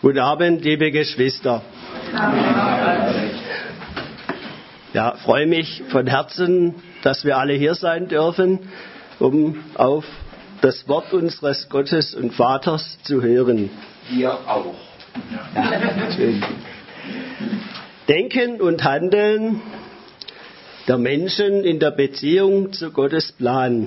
Guten Abend, liebe Geschwister. Ja, freue mich von Herzen, dass wir alle hier sein dürfen, um auf das Wort unseres Gottes und Vaters zu hören. Wir auch. Ja, schön. Denken und Handeln der Menschen in der Beziehung zu Gottes Plan.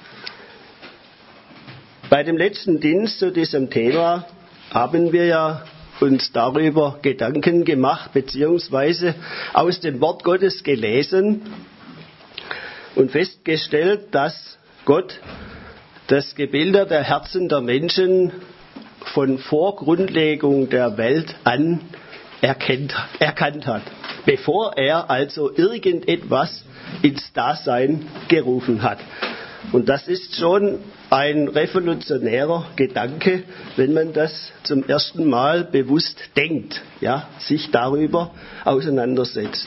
Bei dem letzten Dienst zu diesem Thema haben wir ja uns darüber Gedanken gemacht, beziehungsweise aus dem Wort Gottes gelesen und festgestellt, dass Gott das Gebilde der Herzen der Menschen von Vorgrundlegung der Welt an erkannt hat, bevor er also irgendetwas ins Dasein gerufen hat. Und das ist schon ein revolutionärer Gedanke, wenn man das zum ersten Mal bewusst denkt, ja, sich darüber auseinandersetzt.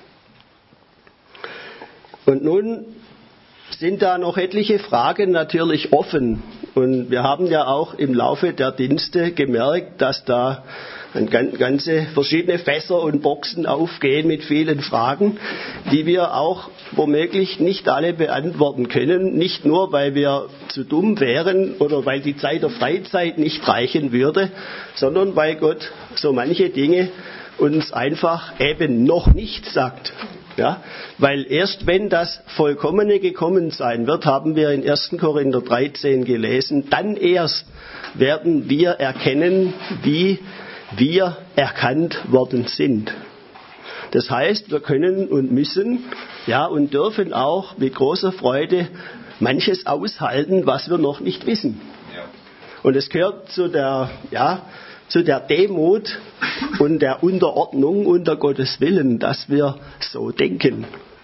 Und nun sind da noch etliche Fragen natürlich offen. Und wir haben ja auch im Laufe der Dienste gemerkt, dass da ganze verschiedene Fässer und Boxen aufgehen mit vielen Fragen, die wir auch womöglich nicht alle beantworten können. Nicht nur, weil wir zu dumm wären oder weil die Zeit der Freizeit nicht reichen würde, sondern weil Gott so manche Dinge uns einfach eben noch nicht sagt. Ja, weil erst wenn das Vollkommene gekommen sein wird, haben wir in 1. Korinther 13 gelesen, dann erst werden wir erkennen, wie wir erkannt worden sind. Das heißt, wir können und müssen, ja, und dürfen auch mit großer Freude manches aushalten, was wir noch nicht wissen. Ja. Und es gehört zu der Demut und der Unterordnung unter Gottes Willen, dass wir so denken.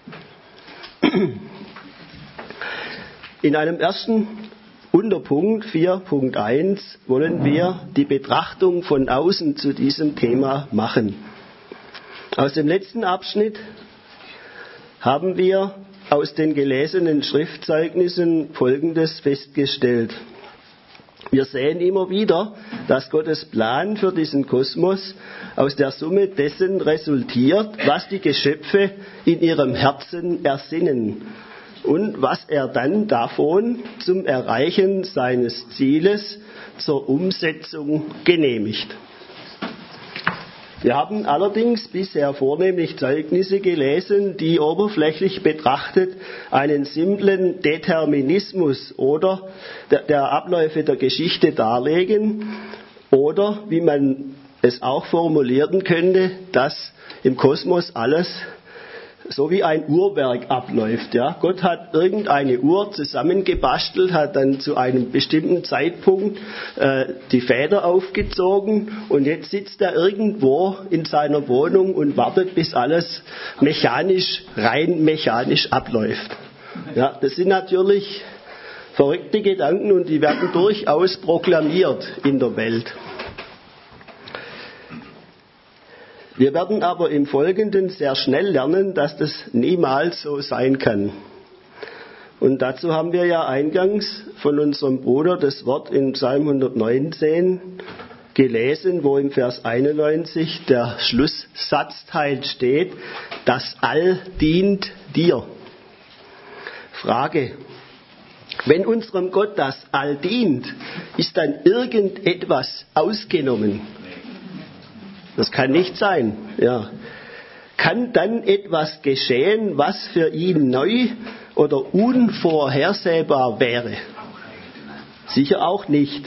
In einem ersten Unterpunkt 4.1 wollen wir die Betrachtung von außen zu diesem Thema machen. Aus dem letzten Abschnitt haben wir aus den gelesenen Schriftzeugnissen Folgendes festgestellt. Wir sehen immer wieder, dass Gottes Plan für diesen Kosmos aus der Summe dessen resultiert, was die Geschöpfe in ihrem Herzen ersinnen und was er dann davon zum Erreichen seines Zieles zur Umsetzung genehmigt. Wir haben allerdings bisher vornehmlich Zeugnisse gelesen, die oberflächlich betrachtet einen simplen Determinismus oder der Abläufe der Geschichte darlegen oder, wie man es auch formulieren könnte, dass im Kosmos alles so wie ein Uhrwerk abläuft. Ja. Gott hat irgendeine Uhr zusammengebastelt, hat dann zu einem bestimmten Zeitpunkt die Fäder aufgezogen und jetzt sitzt er irgendwo in seiner Wohnung und wartet, bis alles rein mechanisch abläuft. Ja, das sind natürlich verrückte Gedanken und die werden durchaus proklamiert in der Welt. Wir werden aber im Folgenden sehr schnell lernen, dass das niemals so sein kann. Und dazu haben wir ja eingangs von unserem Bruder das Wort in Psalm 119 gelesen, wo im Vers 91 der Schlusssatzteil steht, das All dient dir. Frage: Wenn unserem Gott das All dient, ist dann irgendetwas ausgenommen? Das kann nicht sein. Ja. Kann dann etwas geschehen, was für ihn neu oder unvorhersehbar wäre? Sicher auch nicht.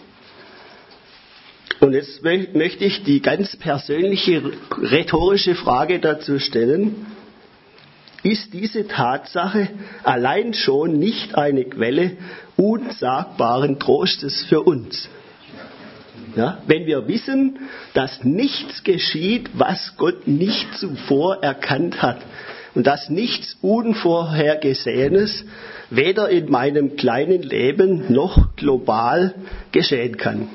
Und jetzt möchte ich die ganz persönliche rhetorische Frage dazu stellen. Ist diese Tatsache allein schon nicht eine Quelle unsagbaren Trostes für uns? Ja, wenn wir wissen, dass nichts geschieht, was Gott nicht zuvor erkannt hat und dass nichts Unvorhergesehenes weder in meinem kleinen Leben noch global geschehen kann.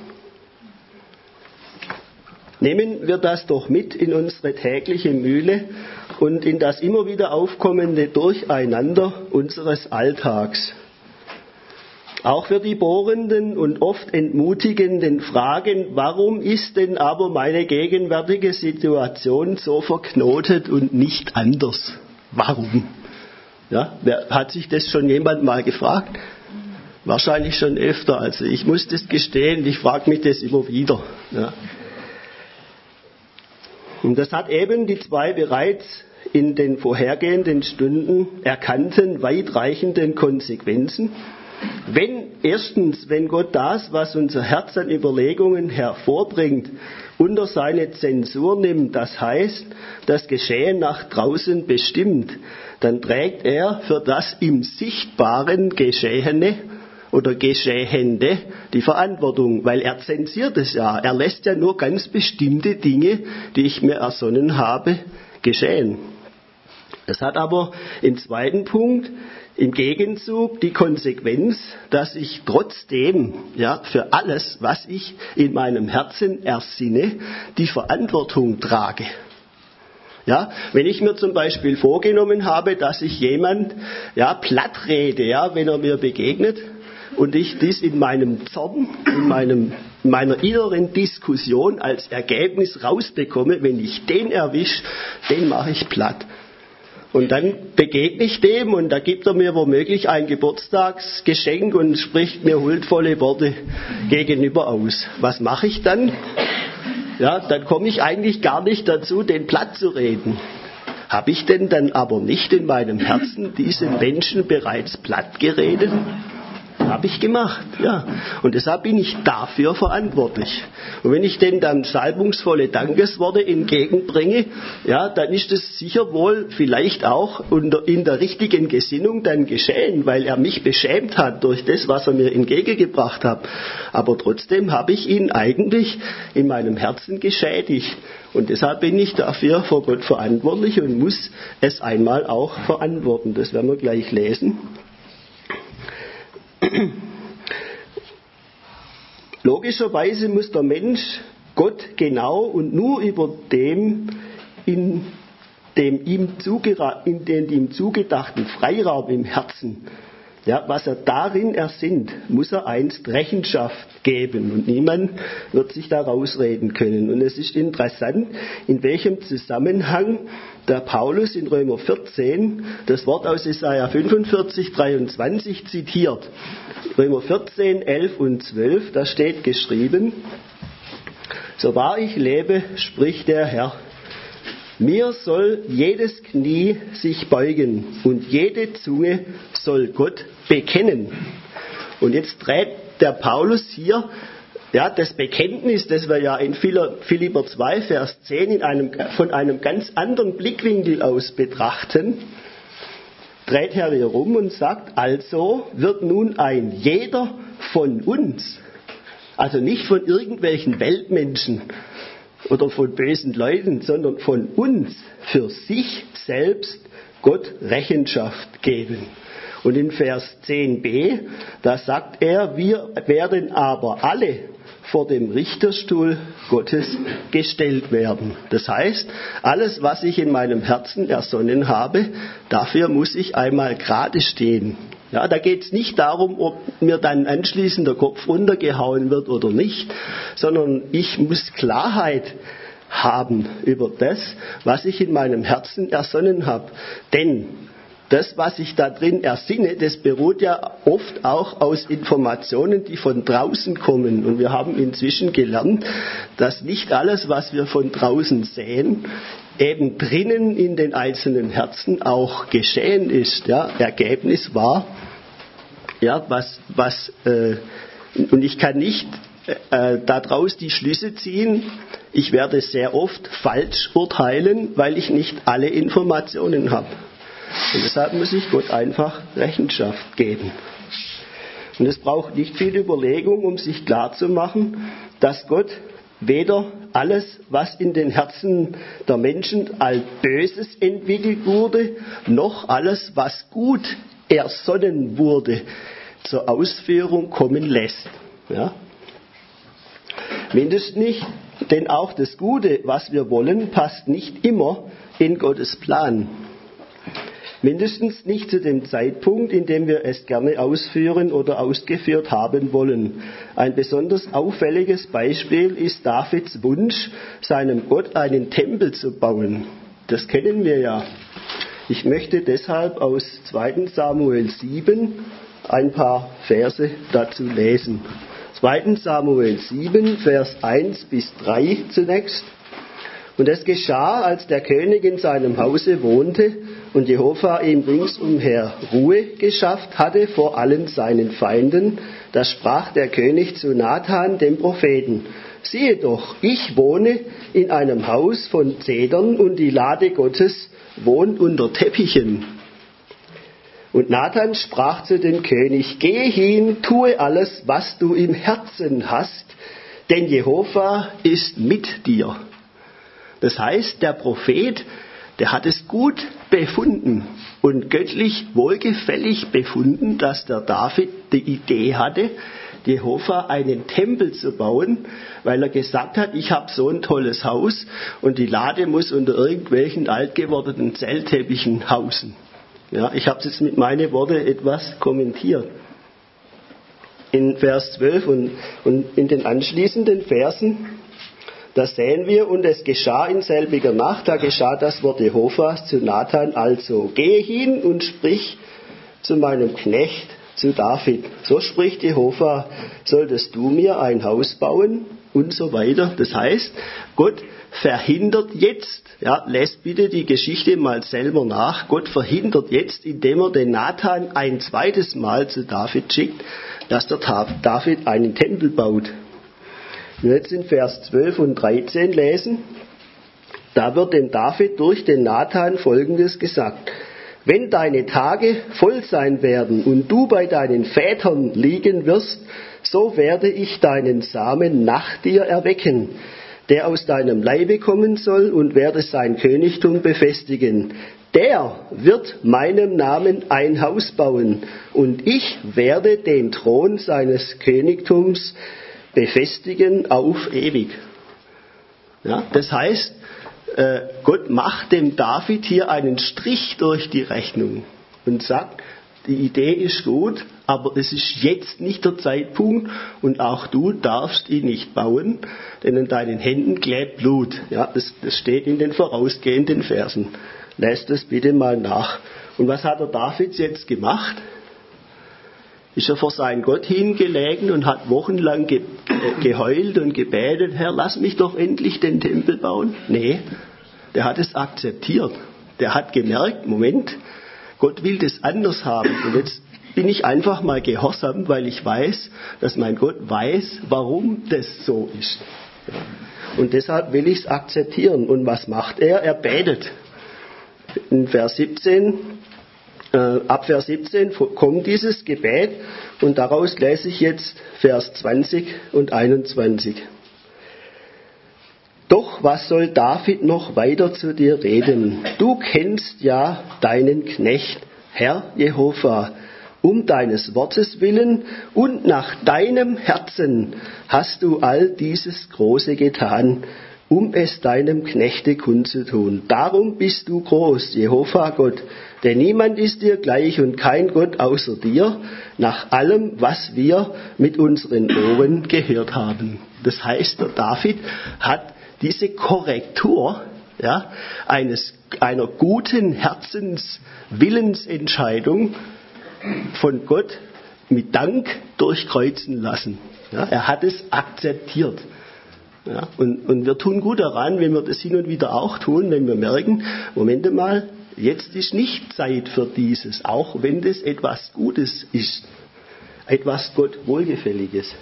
Nehmen wir das doch mit in unsere tägliche Mühle und in das immer wieder aufkommende Durcheinander unseres Alltags. Auch für die bohrenden und oft entmutigenden Fragen, warum ist denn aber meine gegenwärtige Situation so verknotet und nicht anders? Warum? Ja, hat sich das schon jemand mal gefragt? Wahrscheinlich schon öfter. Also ich muss das gestehen, ich frage mich das immer wieder. Ja. Und das hat eben die zwei bereits in den vorhergehenden Stunden erkannten, weitreichenden Konsequenzen. Wenn Gott das, was unser Herz an Überlegungen hervorbringt, unter seine Zensur nimmt, das heißt, das Geschehen nach draußen bestimmt, dann trägt er für das im Sichtbaren Geschehene oder Geschehende die Verantwortung, weil er zensiert es ja. Er lässt ja nur ganz bestimmte Dinge, die ich mir ersonnen habe, geschehen. Das hat aber im zweiten Punkt im Gegenzug die Konsequenz, dass ich trotzdem für alles, was ich in meinem Herzen ersinne, die Verantwortung trage. Ja, wenn ich mir zum Beispiel vorgenommen habe, dass ich jemand platt rede, wenn er mir begegnet, und ich dies in meinem Zorn, in meiner inneren Diskussion als Ergebnis rausbekomme, wenn ich den erwische, den mache ich platt. Und dann begegne ich dem und da gibt er mir womöglich ein Geburtstagsgeschenk und spricht mir huldvolle Worte gegenüber aus. Was mache ich dann? Ja, dann komme ich eigentlich gar nicht dazu, den platt zu reden. Habe ich denn dann aber nicht in meinem Herzen diesen Menschen bereits platt geredet? Habe ich gemacht, ja. Und deshalb bin ich dafür verantwortlich. Und wenn ich denen dann salbungsvolle Dankesworte entgegenbringe, dann ist es sicher wohl vielleicht auch in der richtigen Gesinnung dann geschehen, weil er mich beschämt hat durch das, was er mir entgegengebracht hat. Aber trotzdem habe ich ihn eigentlich in meinem Herzen geschädigt. Und deshalb bin ich dafür vor Gott verantwortlich und muss es einmal auch verantworten. Das werden wir gleich lesen. Logischerweise muss der Mensch Gott genau und nur über in den ihm zugedachten Freiraum im Herzen, was er darin ersinnt, muss er einst Rechenschaft geben und niemand wird sich da rausreden können. Und es ist interessant, in welchem Zusammenhang der Paulus in Römer 14 das Wort aus Jesaja 45, 23 zitiert. Römer 14, 11 und 12, da steht geschrieben: So wahr ich lebe, spricht der Herr, mir soll jedes Knie sich beugen und jede Zunge soll Gott bekennen. Und jetzt dreht der Paulus hier das Bekenntnis, das wir ja in Philipper 2, Vers 10 von einem ganz anderen Blickwinkel aus betrachten, dreht er hier rum und sagt, also wird nun ein jeder von uns, also nicht von irgendwelchen Weltmenschen oder von bösen Leuten, sondern von uns für sich selbst Gott Rechenschaft geben. Und in Vers 10b, da sagt er, wir werden aber alle vor dem Richterstuhl Gottes gestellt werden. Das heißt, alles, was ich in meinem Herzen ersonnen habe, dafür muss ich einmal gerade stehen. Ja, da geht es nicht darum, ob mir dann anschließend der Kopf runtergehauen wird oder nicht, sondern ich muss Klarheit haben über das, was ich in meinem Herzen ersonnen habe. Denn das, was ich da drin ersinne, das beruht ja oft auch aus Informationen, die von draußen kommen. Und wir haben inzwischen gelernt, dass nicht alles, was wir von draußen sehen, eben drinnen in den einzelnen Herzen auch geschehen ist. Ja, Ergebnis war, und ich kann nicht daraus die Schlüsse ziehen, ich werde sehr oft falsch urteilen, weil ich nicht alle Informationen habe. Und deshalb muss ich Gott einfach Rechenschaft geben. Und es braucht nicht viel Überlegung, um sich klarzumachen, dass Gott weder alles, was in den Herzen der Menschen als Böses entwickelt wurde, noch alles, was gut ersonnen wurde, zur Ausführung kommen lässt. Ja? Mindestens nicht, denn auch das Gute, was wir wollen, passt nicht immer in Gottes Plan. Mindestens nicht zu dem Zeitpunkt, in dem wir es gerne ausführen oder ausgeführt haben wollen. Ein besonders auffälliges Beispiel ist Davids Wunsch, seinem Gott einen Tempel zu bauen. Das kennen wir ja. Ich möchte deshalb aus 2. Samuel 7 ein paar Verse dazu lesen. 2. Samuel 7, Vers 1 bis 3 zunächst. Und es geschah, als der König in seinem Hause wohnte und Jehova ihm ringsumher Ruhe geschafft hatte vor allen seinen Feinden, da sprach der König zu Nathan, dem Propheten: Siehe doch, ich wohne in einem Haus von Zedern und die Lade Gottes wohnt unter Teppichen. Und Nathan sprach zu dem König: Gehe hin, tue alles, was du im Herzen hast, denn Jehova ist mit dir. Das heißt, der Prophet, der hat es gut befunden und göttlich wohlgefällig befunden, dass der David die Idee hatte, Jehova einen Tempel zu bauen, weil er gesagt hat, ich habe so ein tolles Haus und die Lade muss unter irgendwelchen altgewordenen Zellteppichen hausen. Ja, ich habe es jetzt mit meinen Worten etwas kommentiert. In Vers 12 und in den anschließenden Versen, da sehen wir, und es geschah in selbiger Nacht, da geschah das Wort Jehovas zu Nathan also: Gehe hin und sprich zu meinem Knecht, zu David. So spricht Jehova, solltest du mir ein Haus bauen und so weiter. Das heißt, Gott verhindert jetzt, ja, lest bitte die Geschichte mal selber nach, Gott verhindert jetzt, indem er den Nathan ein zweites Mal zu David schickt, dass der David einen Tempel baut. Wir jetzt in Vers 12 und 13 lesen, da wird dem David durch den Nathan Folgendes gesagt: Wenn deine Tage voll sein werden und du bei deinen Vätern liegen wirst, so werde ich deinen Samen nach dir erwecken, der aus deinem Leibe kommen soll, und werde sein Königtum befestigen. Der wird meinem Namen ein Haus bauen, und ich werde den Thron seines Königtums befestigen auf ewig. Ja, das heißt, Gott macht dem David hier einen Strich durch die Rechnung und sagt, die Idee ist gut, aber es ist jetzt nicht der Zeitpunkt und auch du darfst ihn nicht bauen, denn in deinen Händen klebt Blut. Ja, das steht in den vorausgehenden Versen. Lest das bitte mal nach. Und was hat der David jetzt gemacht? Ist er vor seinen Gott hingelegen und hat wochenlang geheult und gebetet, Herr, lass mich doch endlich den Tempel bauen? Nee, der hat es akzeptiert. Der hat gemerkt, Moment, Gott will das anders haben. Und jetzt bin ich einfach mal gehorsam, weil ich weiß, dass mein Gott weiß, warum das so ist. Und deshalb will ich es akzeptieren. Und was macht er? Er betet. In Vers 17, ab Vers 17 kommt dieses Gebet und daraus lese ich jetzt Vers 20 und 21. Doch was soll David noch weiter zu dir reden? Du kennst ja deinen Knecht, Herr Jehova. Um deines Wortes willen und nach deinem Herzen hast du all dieses Große getan, um es deinem Knechte kundzutun. Darum bist du groß, Jehova Gott, denn niemand ist dir gleich und kein Gott außer dir, nach allem, was wir mit unseren Ohren gehört haben. Das heißt, der David hat diese Korrektur, ja, einer guten Herzenswillensentscheidung von Gott mit Dank durchkreuzen lassen. Ja, er hat es akzeptiert. Ja, und wir tun gut daran, wenn wir das hin und wieder auch tun, wenn wir merken, Moment mal, jetzt ist nicht Zeit für dieses, auch wenn das etwas Gutes ist, etwas Gott Wohlgefälliges.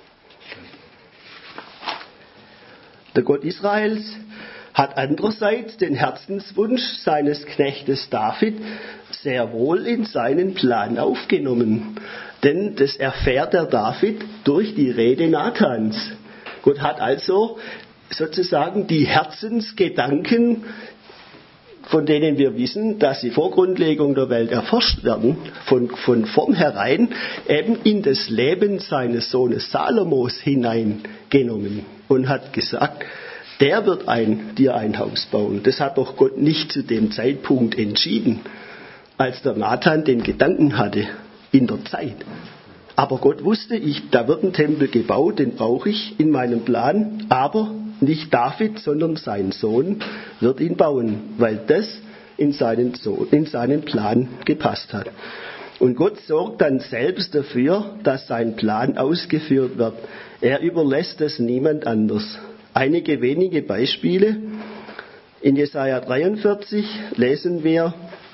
Der Gott Israels hat andererseits den Herzenswunsch seines Knechtes David sehr wohl in seinen Plan aufgenommen. Denn das erfährt der David durch die Rede Nathans. Gott hat also sozusagen die Herzensgedanken, von denen wir wissen, dass sie vor Grundlegung der Welt erforscht werden, von vornherein eben in das Leben seines Sohnes Salomos hineingenommen und hat gesagt, der wird dir ein Haus bauen. Das hat doch Gott nicht zu dem Zeitpunkt entschieden. als der Nathan den Gedanken hatte, in der Zeit. Aber Gott wusste, da wird ein Tempel gebaut, den brauche ich in meinem Plan, aber nicht David, sondern sein Sohn wird ihn bauen, weil das in seinen Plan gepasst hat. Und Gott sorgt dann selbst dafür, dass sein Plan ausgeführt wird. Er überlässt es niemand anders. Einige wenige Beispiele. In Jesaja 43 lesen wir,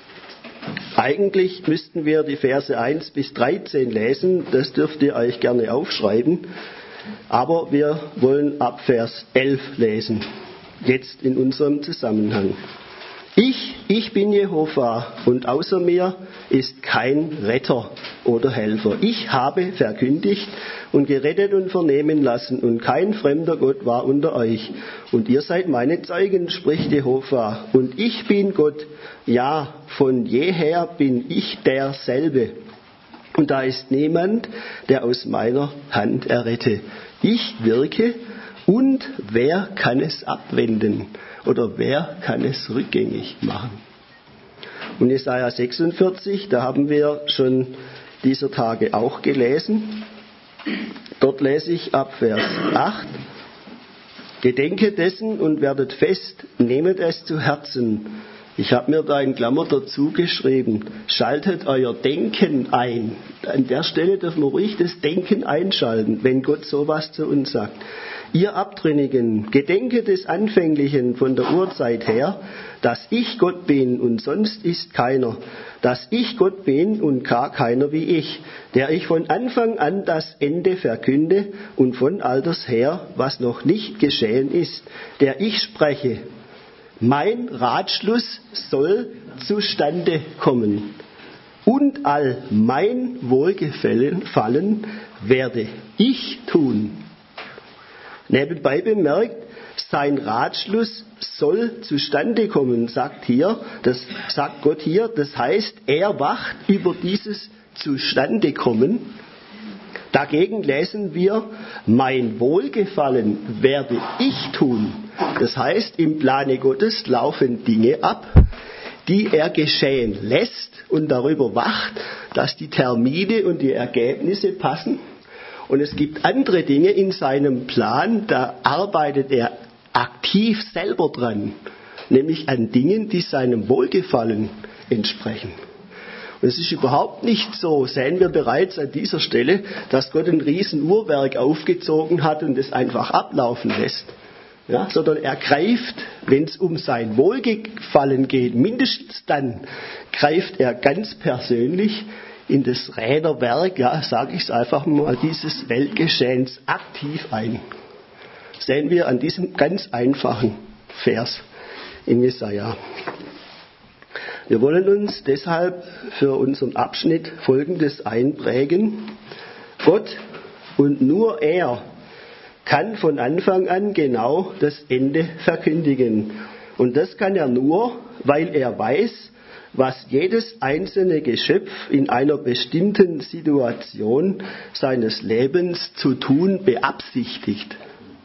eigentlich müssten wir die Verse 1 bis 13 lesen, das dürft ihr euch gerne aufschreiben, aber wir wollen ab Vers 11 lesen, jetzt in unserem Zusammenhang. Ich bin Jehova und außer mir ist kein Retter oder Helfer. Ich habe verkündigt und gerettet und vernehmen lassen und kein fremder Gott war unter euch. Und ihr seid meine Zeugen, spricht Jehova. Und ich bin Gott, ja, von jeher bin ich derselbe. Und da ist niemand, der aus meiner Hand errette. Ich wirke und wer kann es abwenden? Oder wer kann es rückgängig machen? Und Jesaja 46, da haben wir schon dieser Tage auch gelesen. Dort lese ich ab Vers 8. Gedenket dessen und werdet fest, nehmet es zu Herzen. Ich habe mir da in Klammer dazu geschrieben, schaltet euer Denken ein. An der Stelle dürfen wir ruhig das Denken einschalten, wenn Gott sowas zu uns sagt. Ihr Abtrünnigen, gedenket des Anfänglichen von der Urzeit her, dass ich Gott bin und sonst ist keiner, dass ich Gott bin und gar keiner wie ich, der ich von Anfang an das Ende verkünde und von alters her, was noch nicht geschehen ist, der ich spreche. Mein Ratschluss soll zustande kommen und all mein Wohlgefallen werde ich tun. Nebenbei bemerkt, sein Ratschluss soll zustande kommen, sagt Gott hier. Das heißt, er wacht über dieses Zustandekommen. Dagegen lesen wir, mein Wohlgefallen werde ich tun. Das heißt, im Plane Gottes laufen Dinge ab, die er geschehen lässt und darüber wacht, dass die Termine und die Ergebnisse passen. Und es gibt andere Dinge in seinem Plan, da arbeitet er aktiv selber dran, nämlich an Dingen, die seinem Wohlgefallen entsprechen. Und es ist überhaupt nicht so, sehen wir bereits an dieser Stelle, dass Gott ein riesen Uhrwerk aufgezogen hat und es einfach ablaufen lässt. Ja, sondern er greift, wenn es um sein Wohlgefallen geht, mindestens dann greift er ganz persönlich in das Räderwerk, ja, sage ich es einfach mal, dieses Weltgeschehens aktiv ein. Sehen wir an diesem ganz einfachen Vers in Jesaja. Wir wollen uns deshalb für unseren Abschnitt Folgendes einprägen. Gott und nur er kann von Anfang an genau das Ende verkündigen. Und das kann er nur, weil er weiß, was jedes einzelne Geschöpf in einer bestimmten Situation seines Lebens zu tun beabsichtigt.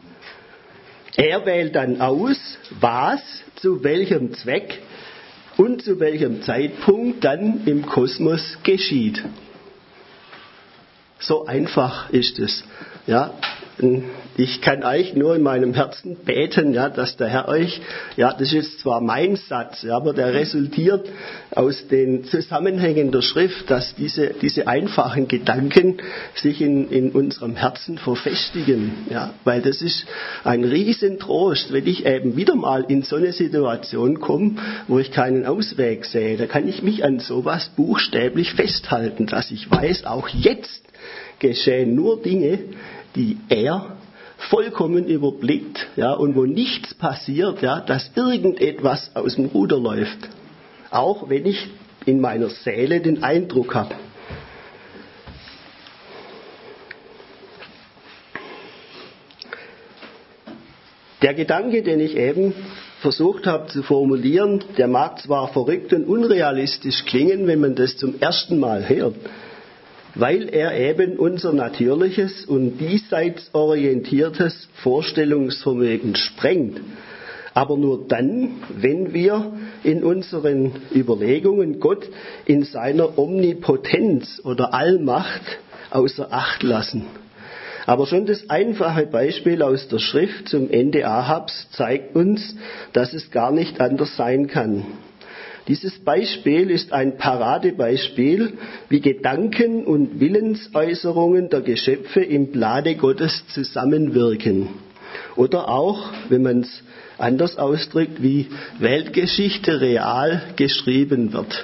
Er wählt dann aus, was zu welchem Zweck und zu welchem Zeitpunkt dann im Kosmos geschieht. So einfach ist es. Ja, ich kann euch nur in meinem Herzen beten, ja, dass der Herr euch, ja, das ist jetzt zwar mein Satz, ja, aber der resultiert aus den Zusammenhängen der Schrift, dass diese einfachen Gedanken sich in unserem Herzen verfestigen, ja, weil das ist ein Riesentrost, wenn ich eben wieder mal in so eine Situation komme, wo ich keinen Ausweg sehe, da kann ich mich an sowas buchstäblich festhalten, dass ich weiß, auch jetzt geschehen nur Dinge, die er vollkommen überblickt, ja, und wo nichts passiert, ja, dass irgendetwas aus dem Ruder läuft. Auch wenn ich in meiner Seele den Eindruck habe. Der Gedanke, den ich eben versucht habe zu formulieren, der mag zwar verrückt und unrealistisch klingen, wenn man das zum ersten Mal hört, weil er eben unser natürliches und diesseits orientiertes Vorstellungsvermögen sprengt. Aber nur dann, wenn wir in unseren Überlegungen Gott in seiner Omnipotenz oder Allmacht außer Acht lassen. Aber schon das einfache Beispiel aus der Schrift zum Ende Ahabs zeigt uns, dass es gar nicht anders sein kann. Dieses Beispiel ist ein Paradebeispiel, wie Gedanken und Willensäußerungen der Geschöpfe im Plane Gottes zusammenwirken. Oder auch, wenn man es anders ausdrückt, wie Weltgeschichte real geschrieben wird.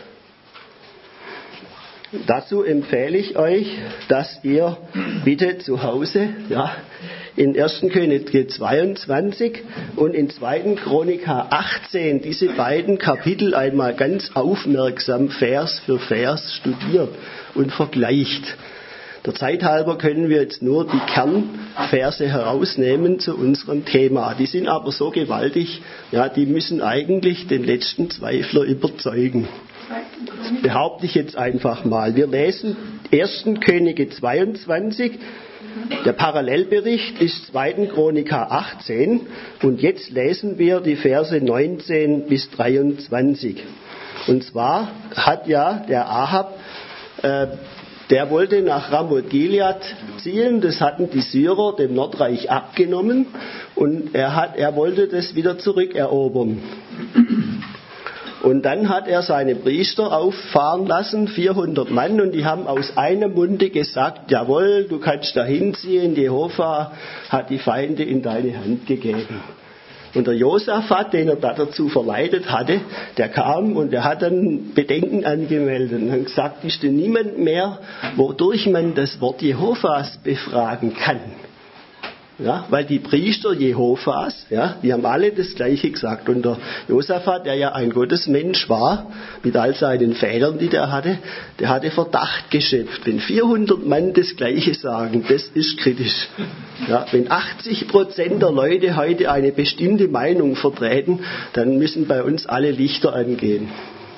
Dazu empfehle ich euch, dass ihr bitte zu Hause in 1. Könige 22 und in 2. Chroniker 18 diese beiden Kapitel einmal ganz aufmerksam Vers für Vers studiert und vergleicht. Der Zeit halber können wir jetzt nur die Kernverse herausnehmen zu unserem Thema. Die sind aber so gewaltig, die müssen eigentlich den letzten Zweifler überzeugen. Das behaupte ich jetzt einfach mal. Wir lesen 1. Könige 22, der Parallelbericht ist 2. Chroniker 18 und jetzt lesen wir die Verse 19 bis 23. Und zwar hat der Ahab, der wollte nach Ramoth Gilead ziehen, das hatten die Syrer dem Nordreich abgenommen und er wollte das wieder zurückerobern. Und dann hat er seine Priester auffahren lassen, 400 Mann, und die haben aus einem Munde gesagt, jawohl, du kannst da hinziehen, Jehova hat die Feinde in deine Hand gegeben. Und der Josaphat, den er dazu verleitet hatte, der kam und der hat dann Bedenken angemeldet und hat gesagt, ist denn niemand mehr, wodurch man das Wort Jehovas befragen kann. Ja, weil die Priester Jehovas, die haben alle das Gleiche gesagt. Und der Josaphat, der ja ein Gottesmensch war, mit all seinen Fehlern, die der hatte Verdacht geschöpft. Wenn 400 Mann das Gleiche sagen, das ist kritisch. Ja, wenn 80% der Leute heute eine bestimmte Meinung vertreten, dann müssen bei uns alle Lichter angehen.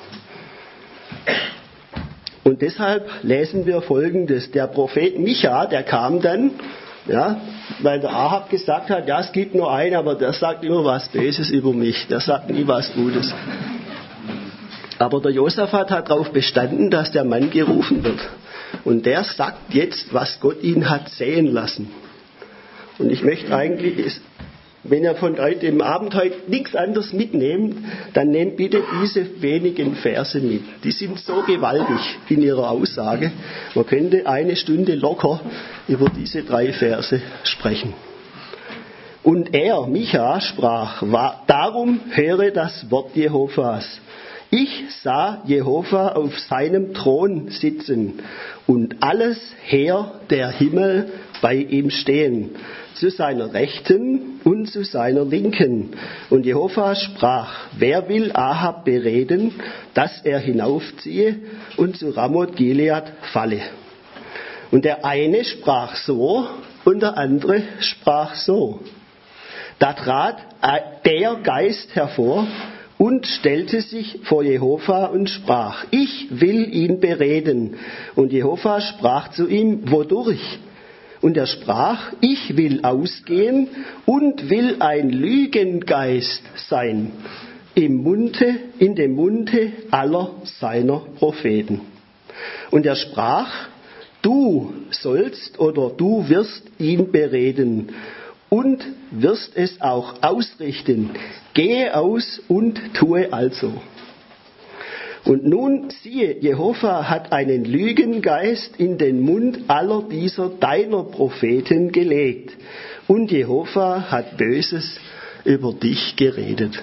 Und deshalb lesen wir Folgendes. Der Prophet Micha, der kam dann, weil der Ahab gesagt hat, es gibt nur einen, aber der sagt immer was Böses über mich, der sagt nie was Gutes. Aber der Josaphat hat darauf bestanden, dass der Mann gerufen wird. Und der sagt jetzt, was Gott ihn hat sehen lassen. Und ich möchte eigentlich, wenn ihr von euch dem Abend heute nichts anderes mitnehmt, dann nehmt bitte diese wenigen Verse mit. Die sind so gewaltig in ihrer Aussage. Man könnte eine Stunde locker über diese 3 Verse sprechen. Und er, Micha, sprach, darum höre das Wort Jehovas. Ich sah Jehova auf seinem Thron sitzen und alles Heer der Himmel bei ihm stehen, zu seiner Rechten und zu seiner Linken. Und Jehova sprach, wer will Ahab bereden, dass er hinaufziehe und zu Ramoth Gilead falle? Und der eine sprach so und der andere sprach so. Da trat der Geist hervor und stellte sich vor Jehova und sprach, ich will ihn bereden. Und Jehova sprach zu ihm, wodurch? Und er sprach, ich will ausgehen und will ein Lügengeist sein in dem Munde aller seiner Propheten. Und er sprach, du sollst oder du wirst ihn bereden und wirst es auch ausrichten. Gehe aus und tue also. Und nun siehe, Jehova hat einen Lügengeist in den Mund aller dieser deiner Propheten gelegt. Und Jehova hat Böses über dich geredet.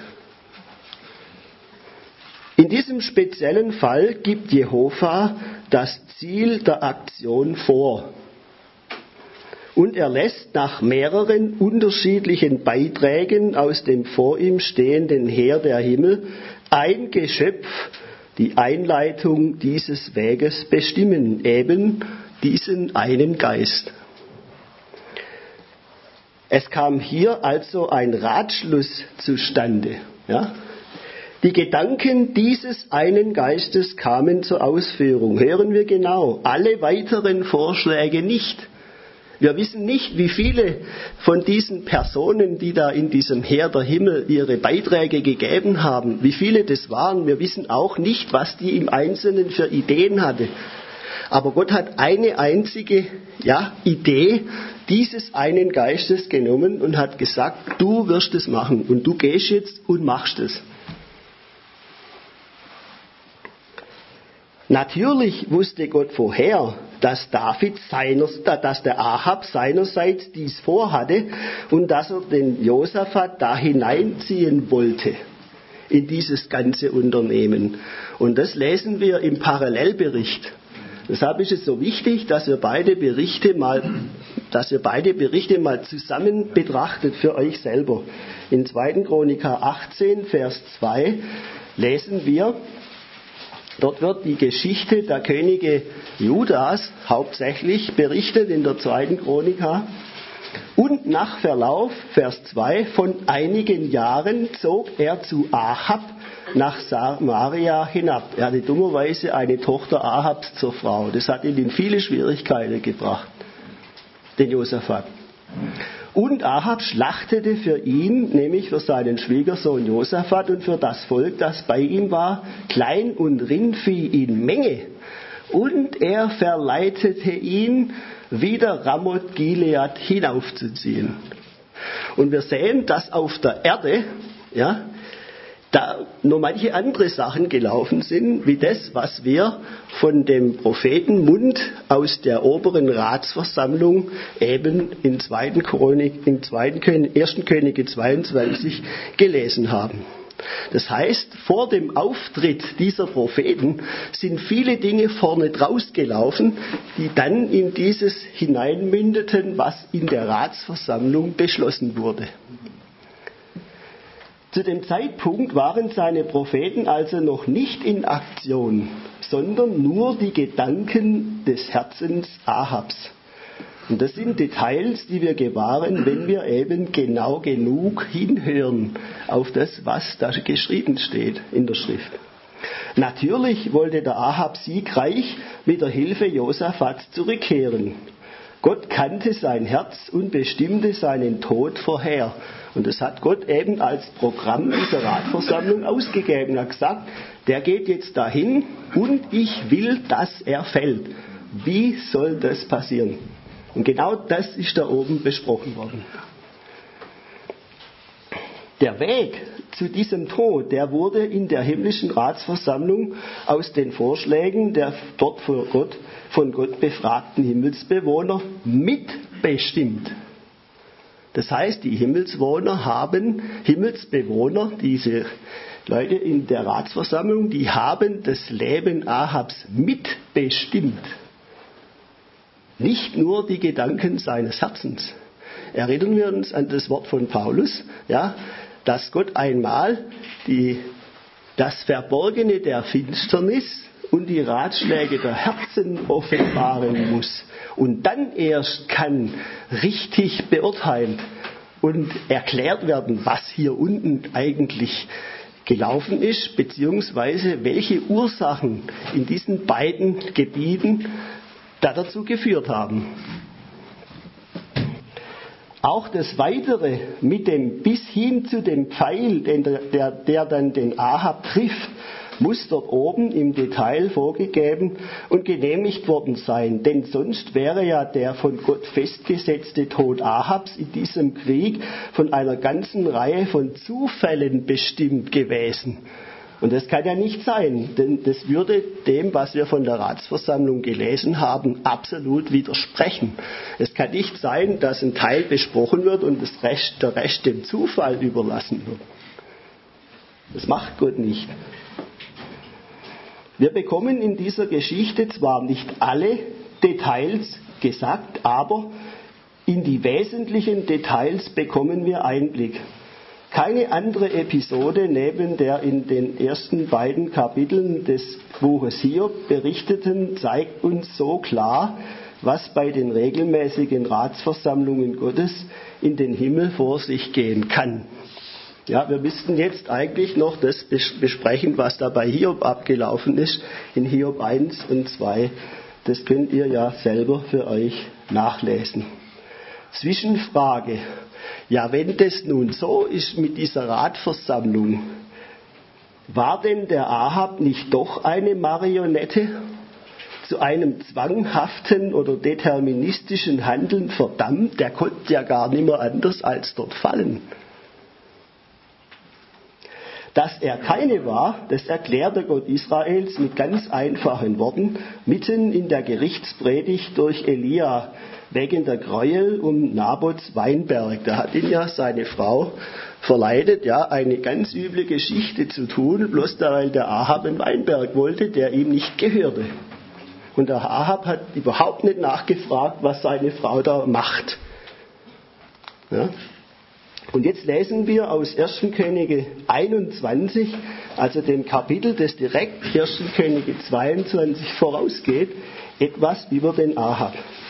In diesem speziellen Fall gibt Jehova das Ziel der Aktion vor. Und er lässt nach mehreren unterschiedlichen Beiträgen aus dem vor ihm stehenden Heer der Himmel ein Geschöpf die Einleitung dieses Weges bestimmen, eben diesen einen Geist. Es kam hier also ein Ratschluss zustande. Die Gedanken dieses einen Geistes kamen zur Ausführung. Hören wir genau, alle weiteren Vorschläge nicht. Wir wissen nicht, wie viele von diesen Personen, die da in diesem Heer der Himmel ihre Beiträge gegeben haben, wie viele das waren. Wir wissen auch nicht, was die im Einzelnen für Ideen hatte. Aber Gott hat eine einzige Idee dieses einen Geistes genommen und hat gesagt, du wirst es machen und du gehst jetzt und machst es. Natürlich wusste Gott vorher, dass der Ahab seinerseits dies vorhatte und dass er den Josaphat da hineinziehen wollte in dieses ganze Unternehmen. Und das lesen wir im Parallelbericht. Deshalb ist es so wichtig, dass wir beide Berichte mal zusammen betrachtet für euch selber. In 2. Chroniker 18, Vers 2 lesen wir, dort wird die Geschichte der Könige Judas hauptsächlich berichtet in der 2. Chronika. Und nach Verlauf, Vers 2, von einigen Jahren zog er zu Ahab nach Samaria hinab. Er hatte dummerweise eine Tochter Ahabs zur Frau. Das hat ihn in viele Schwierigkeiten gebracht, den Josaphat. Und Ahab schlachtete für ihn, nämlich für seinen Schwiegersohn Josaphat und für das Volk, das bei ihm war, Klein- und Rindvieh in Menge. Und er verleitete ihn, wieder Ramoth Gilead hinaufzuziehen. Und wir sehen, dass auf der Erde, da noch manche andere Sachen gelaufen sind, wie das, was wir von dem Prophetenmund aus der oberen Ratsversammlung eben in 1. Könige 22 gelesen haben. Das heißt, vor dem Auftritt dieser Propheten sind viele Dinge vorne draus gelaufen, die dann in dieses hineinmündeten, was in der Ratsversammlung beschlossen wurde. Zu dem Zeitpunkt waren seine Propheten also noch nicht in Aktion, sondern nur die Gedanken des Herzens Ahabs. Und das sind Details, die wir gewahren, wenn wir eben genau genug hinhören auf das, was da geschrieben steht in der Schrift. Natürlich wollte der Ahab siegreich mit der Hilfe Josaphats zurückkehren. Gott kannte sein Herz und bestimmte seinen Tod vorher. Und das hat Gott eben als Programm dieser Ratversammlung ausgegeben. Er hat gesagt, der geht jetzt dahin und ich will, dass er fällt. Wie soll das passieren? Und genau das ist da oben besprochen worden. Der Weg zu diesem Tod, der wurde in der himmlischen Ratsversammlung aus den Vorschlägen der dort von Gott befragten Himmelsbewohner mitbestimmt. Das heißt, die Himmelsbewohner, diese Leute in der Ratsversammlung, die haben das Leben Ahabs mitbestimmt. Nicht nur die Gedanken seines Herzens. Erinnern wir uns an das Wort von Paulus, dass Gott einmal das Verborgene der Finsternis und die Ratschläge der Herzen offenbaren muss. Und dann erst kann richtig beurteilt und erklärt werden, was hier unten eigentlich gelaufen ist, beziehungsweise welche Ursachen in diesen beiden Gebieten dazu geführt haben. Auch das Weitere mit dem bis hin zu dem Pfeil, der dann den Ahab trifft, muss dort oben im Detail vorgegeben und genehmigt worden sein. Denn sonst wäre ja der von Gott festgesetzte Tod Ahabs in diesem Krieg von einer ganzen Reihe von Zufällen bestimmt gewesen. Und das kann ja nicht sein, denn das würde dem, was wir von der Ratsversammlung gelesen haben, absolut widersprechen. Es kann nicht sein, dass ein Teil besprochen wird und der Rest dem Zufall überlassen wird. Das macht Gott nicht. Wir bekommen in dieser Geschichte zwar nicht alle Details gesagt, aber in die wesentlichen Details bekommen wir Einblick. Keine andere Episode neben der in den ersten beiden Kapiteln des Buches Hiob berichteten zeigt uns so klar, was bei den regelmäßigen Ratsversammlungen Gottes in den Himmel vor sich gehen kann. Ja, wir müssten jetzt eigentlich noch das besprechen, was da bei Hiob abgelaufen ist, in Hiob 1 und 2. Das könnt ihr ja selber für euch nachlesen. Zwischenfrage. Ja, wenn das nun so ist mit dieser Ratversammlung, war denn der Ahab nicht doch eine Marionette? Zu einem zwanghaften oder deterministischen Handeln verdammt, der konnte ja gar nicht mehr anders als dort fallen. Dass er keine war, das erklärt der Gott Israels mit ganz einfachen Worten, mitten in der Gerichtspredigt durch Elia, wegen der Gräuel um Nabots Weinberg. Da hat ihn ja seine Frau verleitet, ja, eine ganz üble Geschichte zu tun, bloß weil der Ahab einen Weinberg wollte, der ihm nicht gehörte. Und der Ahab hat überhaupt nicht nachgefragt, was seine Frau da macht. Ja? Und jetzt lesen wir aus 1. Könige 21, also dem Kapitel, das direkt 1. Könige 22 vorausgeht, etwas über den Ahab.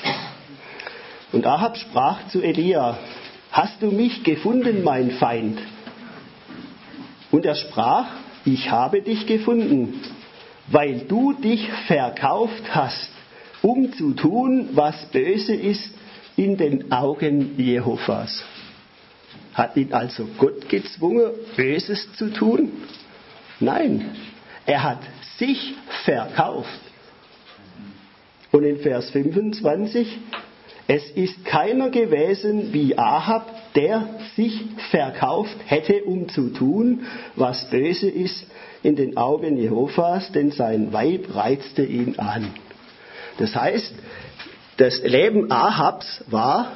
Und Ahab sprach zu Elia: Hast du mich gefunden, mein Feind? Und er sprach: Ich habe dich gefunden, weil du dich verkauft hast, um zu tun, was böse ist in den Augen Jehovas. Hat ihn also Gott gezwungen, Böses zu tun? Nein, er hat sich verkauft. Und in Vers 25, es ist keiner gewesen wie Ahab, der sich verkauft hätte, um zu tun, was böse ist in den Augen Jehovas, denn sein Weib reizte ihn an. Das heißt, das Leben Ahabs war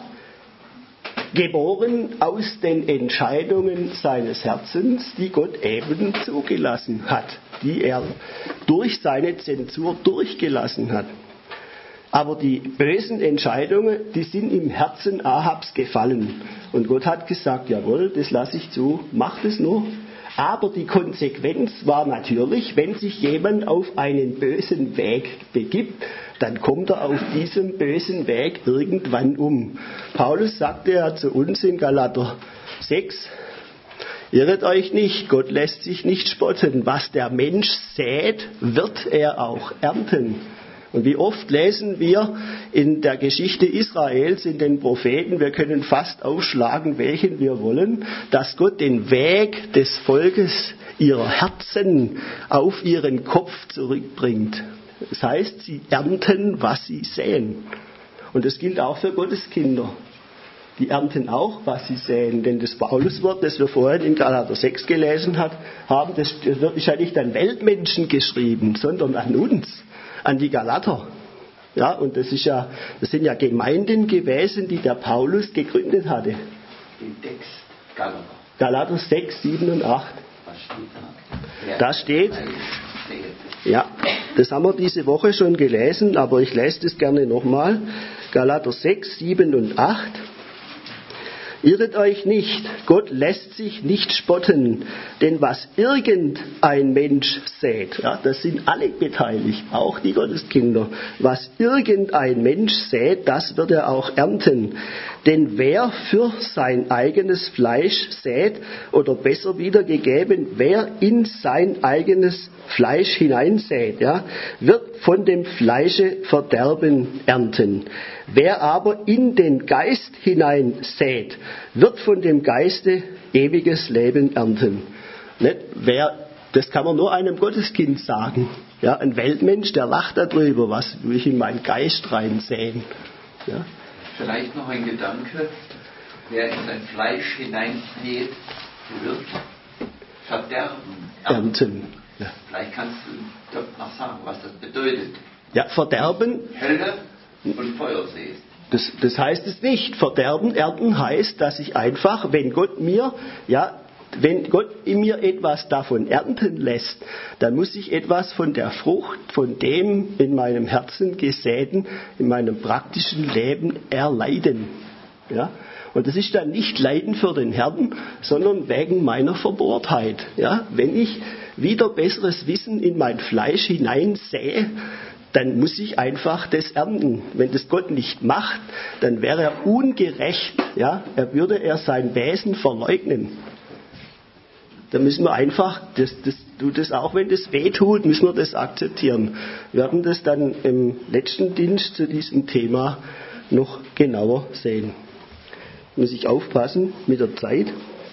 geboren aus den Entscheidungen seines Herzens, die Gott eben zugelassen hat, die er durch seine Zensur durchgelassen hat. Aber die bösen Entscheidungen, die sind im Herzen Ahabs gefallen. Und Gott hat gesagt, jawohl, das lasse ich zu, mach das nur. Aber die Konsequenz war natürlich, wenn sich jemand auf einen bösen Weg begibt, dann kommt er auf diesem bösen Weg irgendwann um. Paulus sagte ja zu uns in Galater 6, irret euch nicht, Gott lässt sich nicht spotten. Was der Mensch sät, wird er auch ernten. Und wie oft lesen wir in der Geschichte Israels, in den Propheten, wir können fast aufschlagen, welchen wir wollen, dass Gott den Weg des Volkes ihrer Herzen auf ihren Kopf zurückbringt. Das heißt, sie ernten, was sie säen. Und das gilt auch für Gottes Kinder. Die ernten auch, was sie säen. Denn das Pauluswort, das wir vorhin in Galater 6 gelesen haben, das wird ja nicht an Weltmenschen geschrieben, sondern an uns, an die Galater. Ja, und das sind ja Gemeinden gewesen, die der Paulus gegründet hatte. Den Text Galater. Galater 6, 7 und 8. Was steht da? Da steht, ja, das haben wir diese Woche schon gelesen, aber ich lese das gerne nochmal. Galater 6, 7 und 8. Irret euch nicht, Gott lässt sich nicht spotten, denn was irgendein Mensch sät, ja, das sind alle beteiligt, auch die Gotteskinder, was irgendein Mensch sät, das wird er auch ernten. Denn wer für sein eigenes Fleisch sät, oder besser wiedergegeben, wer in sein eigenes Fleisch hineinsät, ja, wird von dem Fleische Verderben ernten. Wer aber in den Geist hinein sät, wird von dem Geiste ewiges Leben ernten. Nicht? Das kann man nur einem Gotteskind sagen. Ja, ein Weltmensch, der lacht darüber, was will ich in meinen Geist reinsäen. Ja. Vielleicht noch ein Gedanke, wer in sein Fleisch hineinsät, wird Verderben ernten. Ja. Vielleicht kannst du noch sagen, was das bedeutet. Ja, Verderben. Hölle und Feuersee. Das heißt es nicht. Verderben, ernten heißt, dass ich einfach, wenn Gott in mir etwas davon ernten lässt, dann muss ich etwas von der Frucht, von dem in meinem Herzen gesäten, in meinem praktischen Leben erleiden. Ja? Und das ist dann nicht Leiden für den Herrn, sondern wegen meiner Verbohrtheit. Ja? Wenn ich wieder besseres Wissen in mein Fleisch hineinsähe, dann muss ich einfach das ernten. Wenn das Gott nicht macht, dann wäre er ungerecht. Ja? Würde er sein Wesen verleugnen. Da müssen wir einfach, das auch wenn das weh tut, müssen wir das akzeptieren. Wir werden das dann im letzten Dienst zu diesem Thema noch genauer sehen. muss ich aufpassen mit der Zeit.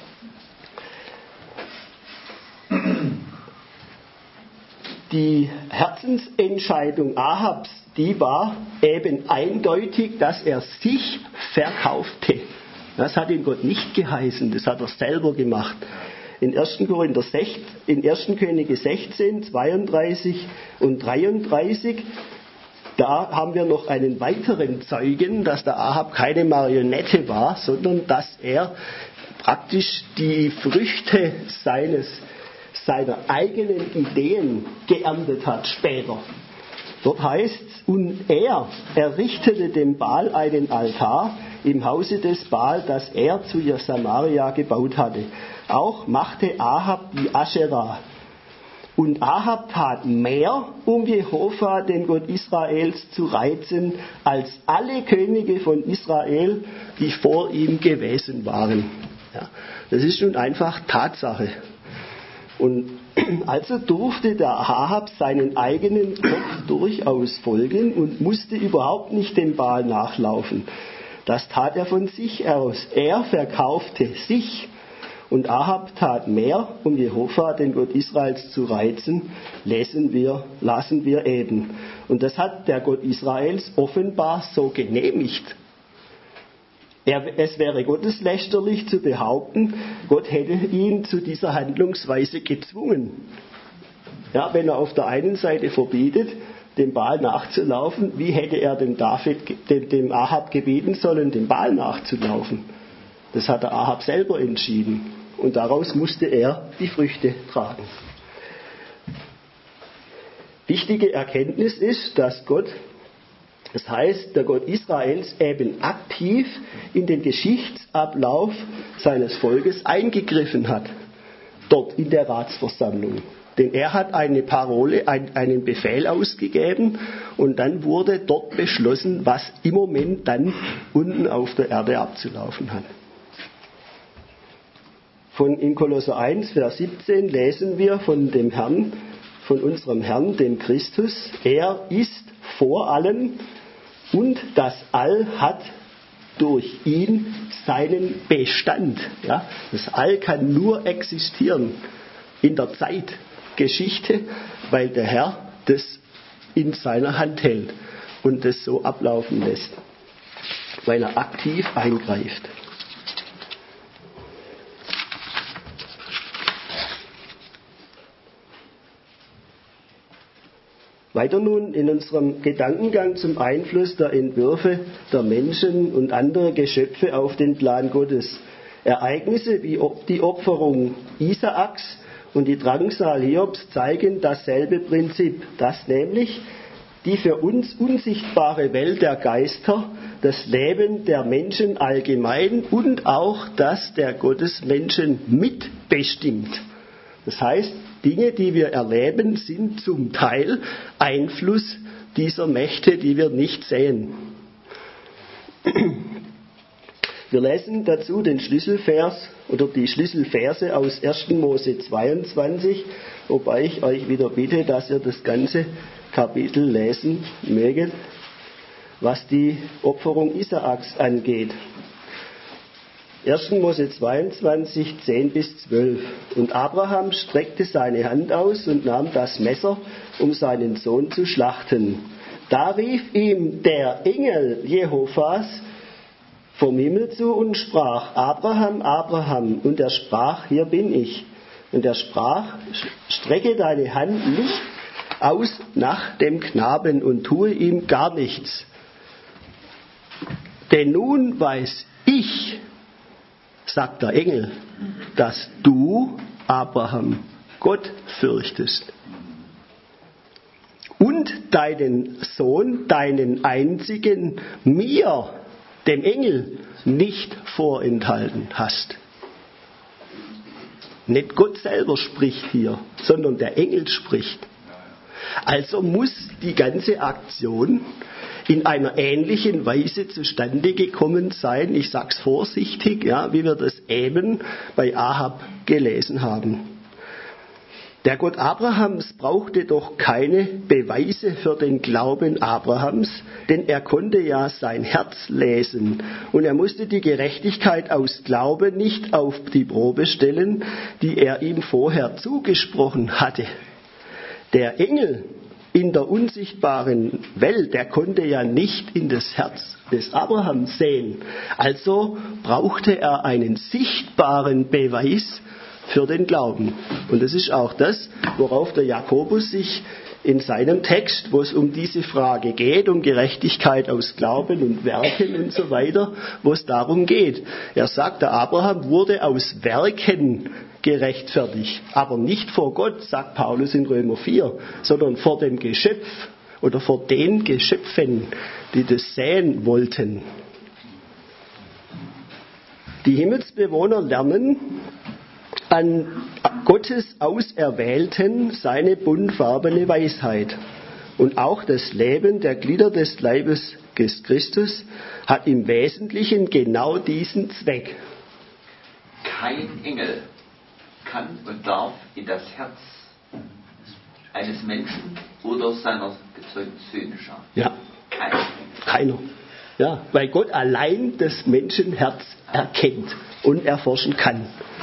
Die Herzensentscheidung Ahabs, die war eben eindeutig, dass er sich verkaufte. Das hat ihn Gott nicht geheißen, das hat er selber gemacht. In 1. Könige 16, 32 und 33, da haben wir noch einen weiteren Zeugen, dass der Ahab keine Marionette war, sondern dass er praktisch die Früchte seiner eigenen Ideen geerntet hat später. Dort heißt es, und er errichtete dem Baal einen Altar im Hause des Baal, das er zu Samaria gebaut hatte. Auch machte Ahab die Aschera. Und Ahab tat mehr, um Jehova, den Gott Israels, zu reizen, als alle Könige von Israel, die vor ihm gewesen waren. Ja, das ist nun einfach Tatsache. Und also durfte der Ahab seinen eigenen Kopf durchaus folgen und musste überhaupt nicht dem Baal nachlaufen. Das tat er von sich aus. Er verkaufte sich. Und Ahab tat mehr, um Jehova, den Gott Israels, zu reizen, lassen wir eben. Und das hat der Gott Israels offenbar so genehmigt. Es wäre gotteslästerlich zu behaupten, Gott hätte ihn zu dieser Handlungsweise gezwungen. Ja, wenn er auf der einen Seite verbietet, dem Baal nachzulaufen, wie hätte er dem Ahab gebeten sollen, dem Baal nachzulaufen? Das hat der Ahab selber entschieden. Und daraus musste er die Früchte tragen. Wichtige Erkenntnis ist, dass das heißt, der Gott Israels eben aktiv in den Geschichtsablauf seines Volkes eingegriffen hat. Dort in der Ratsversammlung. Denn er hat eine Parole, einen Befehl ausgegeben und dann wurde dort beschlossen, was im Moment dann unten auf der Erde abzulaufen hat. In Kolosser 1, Vers 17 lesen wir von dem Herrn, von unserem Herrn, dem Christus. Er ist vor allem und das All hat durch ihn seinen Bestand. Ja? Das All kann nur existieren in der Zeitgeschichte, weil der Herr das in seiner Hand hält und das so ablaufen lässt, weil er aktiv eingreift. Weiter nun in unserem Gedankengang zum Einfluss der Entwürfe der Menschen und anderer Geschöpfe auf den Plan Gottes. Ereignisse wie die Opferung Isaaks und die Drangsal Hiobs zeigen dasselbe Prinzip, dass nämlich die für uns unsichtbare Welt der Geister, das Leben der Menschen allgemein und auch das der Gottesmenschen mitbestimmt. Das heißt, Dinge, die wir erleben, sind zum Teil Einfluss dieser Mächte, die wir nicht sehen. Wir lesen dazu den Schlüsselvers oder die Schlüsselverse aus 1. Mose 22, wobei ich euch wieder bitte, dass ihr das ganze Kapitel lesen möget, was die Opferung Isaaks angeht. 1. Mose 22, 10 bis 12. Und Abraham streckte seine Hand aus und nahm das Messer, um seinen Sohn zu schlachten. Da rief ihm der Engel Jehovas vom Himmel zu und sprach: Abraham, Abraham. Und er sprach: Hier bin ich. Und er sprach: Strecke deine Hand nicht aus nach dem Knaben und tue ihm gar nichts. Denn nun weiß ich, sagt der Engel, dass du, Abraham, Gott fürchtest und deinen Sohn, deinen einzigen, mir, dem Engel, nicht vorenthalten hast. Nicht Gott selber spricht hier, sondern der Engel spricht. Also muss die ganze Aktion in einer ähnlichen Weise zustande gekommen sein, ich sage es vorsichtig, ja, wie wir das eben bei Ahab gelesen haben. Der Gott Abrahams brauchte doch keine Beweise für den Glauben Abrahams, denn er konnte ja sein Herz lesen und er musste die Gerechtigkeit aus Glauben nicht auf die Probe stellen, die er ihm vorher zugesprochen hatte. Der Engel in der unsichtbaren Welt, der konnte ja nicht in das Herz des Abraham sehen. Also brauchte er einen sichtbaren Beweis für den Glauben. Und das ist auch das, worauf der Jakobus sich in seinem Text, wo es um diese Frage geht, um Gerechtigkeit aus Glauben und Werken und so weiter, wo es darum geht. Er sagt, der Abraham wurde aus Werken gerechtfertigt, aber nicht vor Gott, sagt Paulus in Römer 4, sondern vor dem Geschöpf oder vor den Geschöpfen, die das sehen wollten. Die Himmelsbewohner lernen an Gottes Auserwählten seine buntfarbene Weisheit. Und auch das Leben der Glieder des Leibes des Christus hat im Wesentlichen genau diesen Zweck. Kein Engel kann und darf in das Herz eines Menschen oder seiner gezeugten Söhne schauen. Ja. Keiner. Ja, weil Gott allein das Menschenherz erkennt und erforschen kann.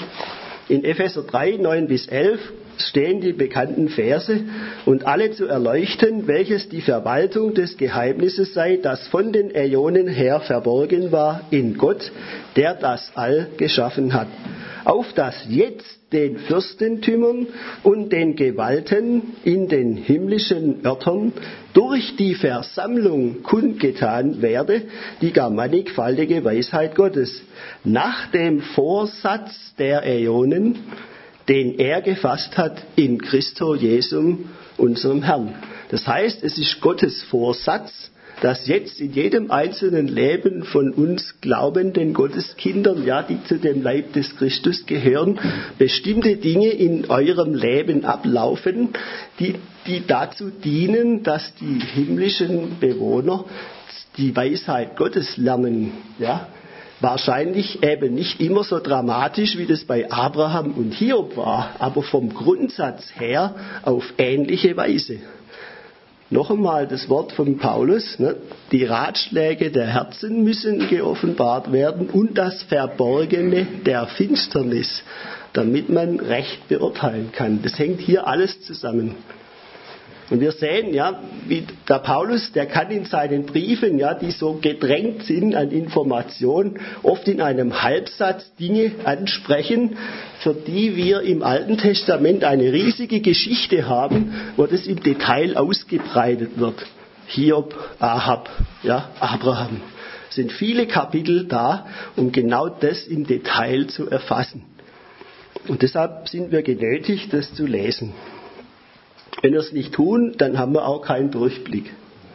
In Epheser 3, 9-11 stehen die bekannten Verse, und alle zu erleuchten, welches die Verwaltung des Geheimnisses sei, das von den Äonen her verborgen war in Gott, der das All geschaffen hat, auf das jetzt den Fürstentümern und den Gewalten in den himmlischen Örtern durch die Versammlung kundgetan werde, die gar mannigfaltige Weisheit Gottes, nach dem Vorsatz der Äonen, den er gefasst hat in Christo Jesum, unserem Herrn. Das heißt, es ist Gottes Vorsatz, dass jetzt in jedem einzelnen Leben von uns glaubenden Gotteskindern, ja, die zu dem Leib des Christus gehören, bestimmte Dinge in eurem Leben ablaufen, die dazu dienen, dass die himmlischen Bewohner die Weisheit Gottes lernen. Ja? Wahrscheinlich eben nicht immer so dramatisch, wie das bei Abraham und Hiob war, aber vom Grundsatz her auf ähnliche Weise. Noch einmal das Wort von Paulus, ne? Die Ratschläge der Herzen müssen geoffenbart werden und das Verborgene der Finsternis, damit man recht beurteilen kann. Das hängt hier alles zusammen. Und wir sehen, ja, wie der Paulus, der kann in seinen Briefen, ja, die so gedrängt sind an Information, oft in einem Halbsatz Dinge ansprechen, für die wir im Alten Testament eine riesige Geschichte haben, wo das im Detail ausgebreitet wird. Hiob, Ahab, ja, Abraham. Es sind viele Kapitel da, um genau das im Detail zu erfassen. Und deshalb sind wir genötigt, das zu lesen. Wenn wir es nicht tun, dann haben wir auch keinen Durchblick.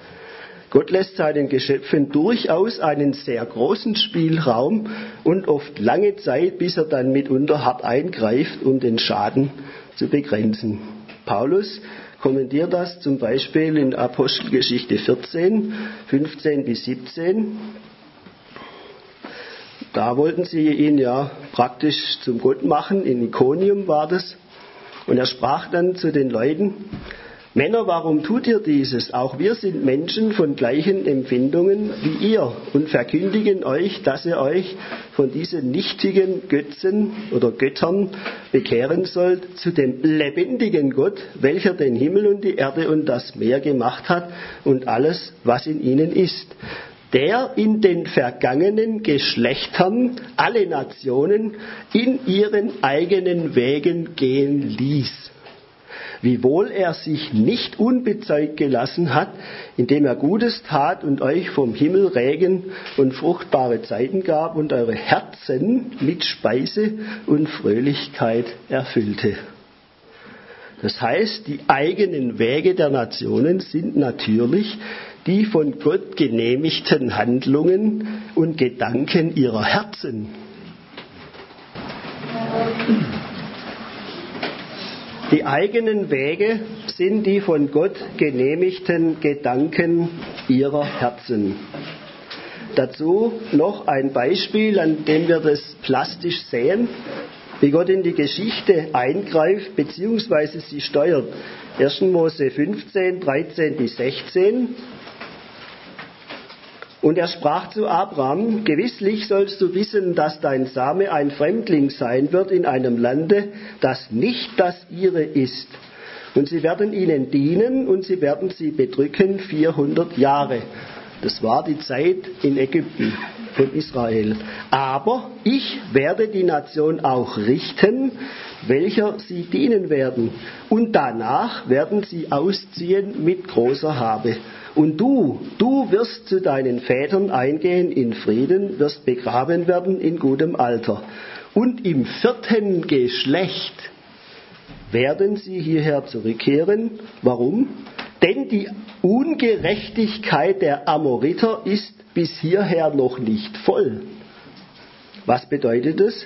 Gott lässt seinen Geschöpfen durchaus einen sehr großen Spielraum und oft lange Zeit, bis er dann mitunter hart eingreift, um den Schaden zu begrenzen. Paulus kommentiert das zum Beispiel in Apostelgeschichte 14, 15-17. Da wollten sie ihn ja praktisch zum Gott machen, in Ikonium war das. Und er sprach dann zu den Leuten: Männer, warum tut ihr dieses? Auch wir sind Menschen von gleichen Empfindungen wie ihr und verkündigen euch, dass ihr euch von diesen nichtigen Götzen oder Göttern bekehren sollt zu dem lebendigen Gott, welcher den Himmel und die Erde und das Meer gemacht hat und alles, was in ihnen ist. Der in den vergangenen Geschlechtern alle Nationen in ihren eigenen Wegen gehen ließ. Wiewohl er sich nicht unbezeugt gelassen hat, indem er Gutes tat und euch vom Himmel Regen und fruchtbare Zeiten gab und eure Herzen mit Speise und Fröhlichkeit erfüllte. Das heißt, die eigenen Wege der Nationen sind natürlich die von Gott genehmigten Handlungen und Gedanken ihrer Herzen. Die eigenen Wege sind die von Gott genehmigten Gedanken ihrer Herzen. Dazu noch ein Beispiel, an dem wir das plastisch sehen. wie Gott in die Geschichte eingreift bzw. sie steuert. 1. Mose 15, 13 bis 16. Und er sprach zu Abraham: Gewisslich sollst du wissen, dass dein Same ein Fremdling sein wird in einem Lande, das nicht das ihre ist. Und sie werden ihnen dienen und sie werden sie bedrücken 400 Jahre. Das war die Zeit in Ägypten von Israel. Aber ich werde die Nation auch richten, welcher sie dienen werden. Und danach werden sie ausziehen mit großer Habe. Und du wirst zu deinen Vätern eingehen in Frieden, wirst begraben werden in gutem Alter. Und im 4. Geschlecht werden sie hierher zurückkehren. Warum? Denn die Ungerechtigkeit der Amoriter ist bis hierher noch nicht voll. Was bedeutet das?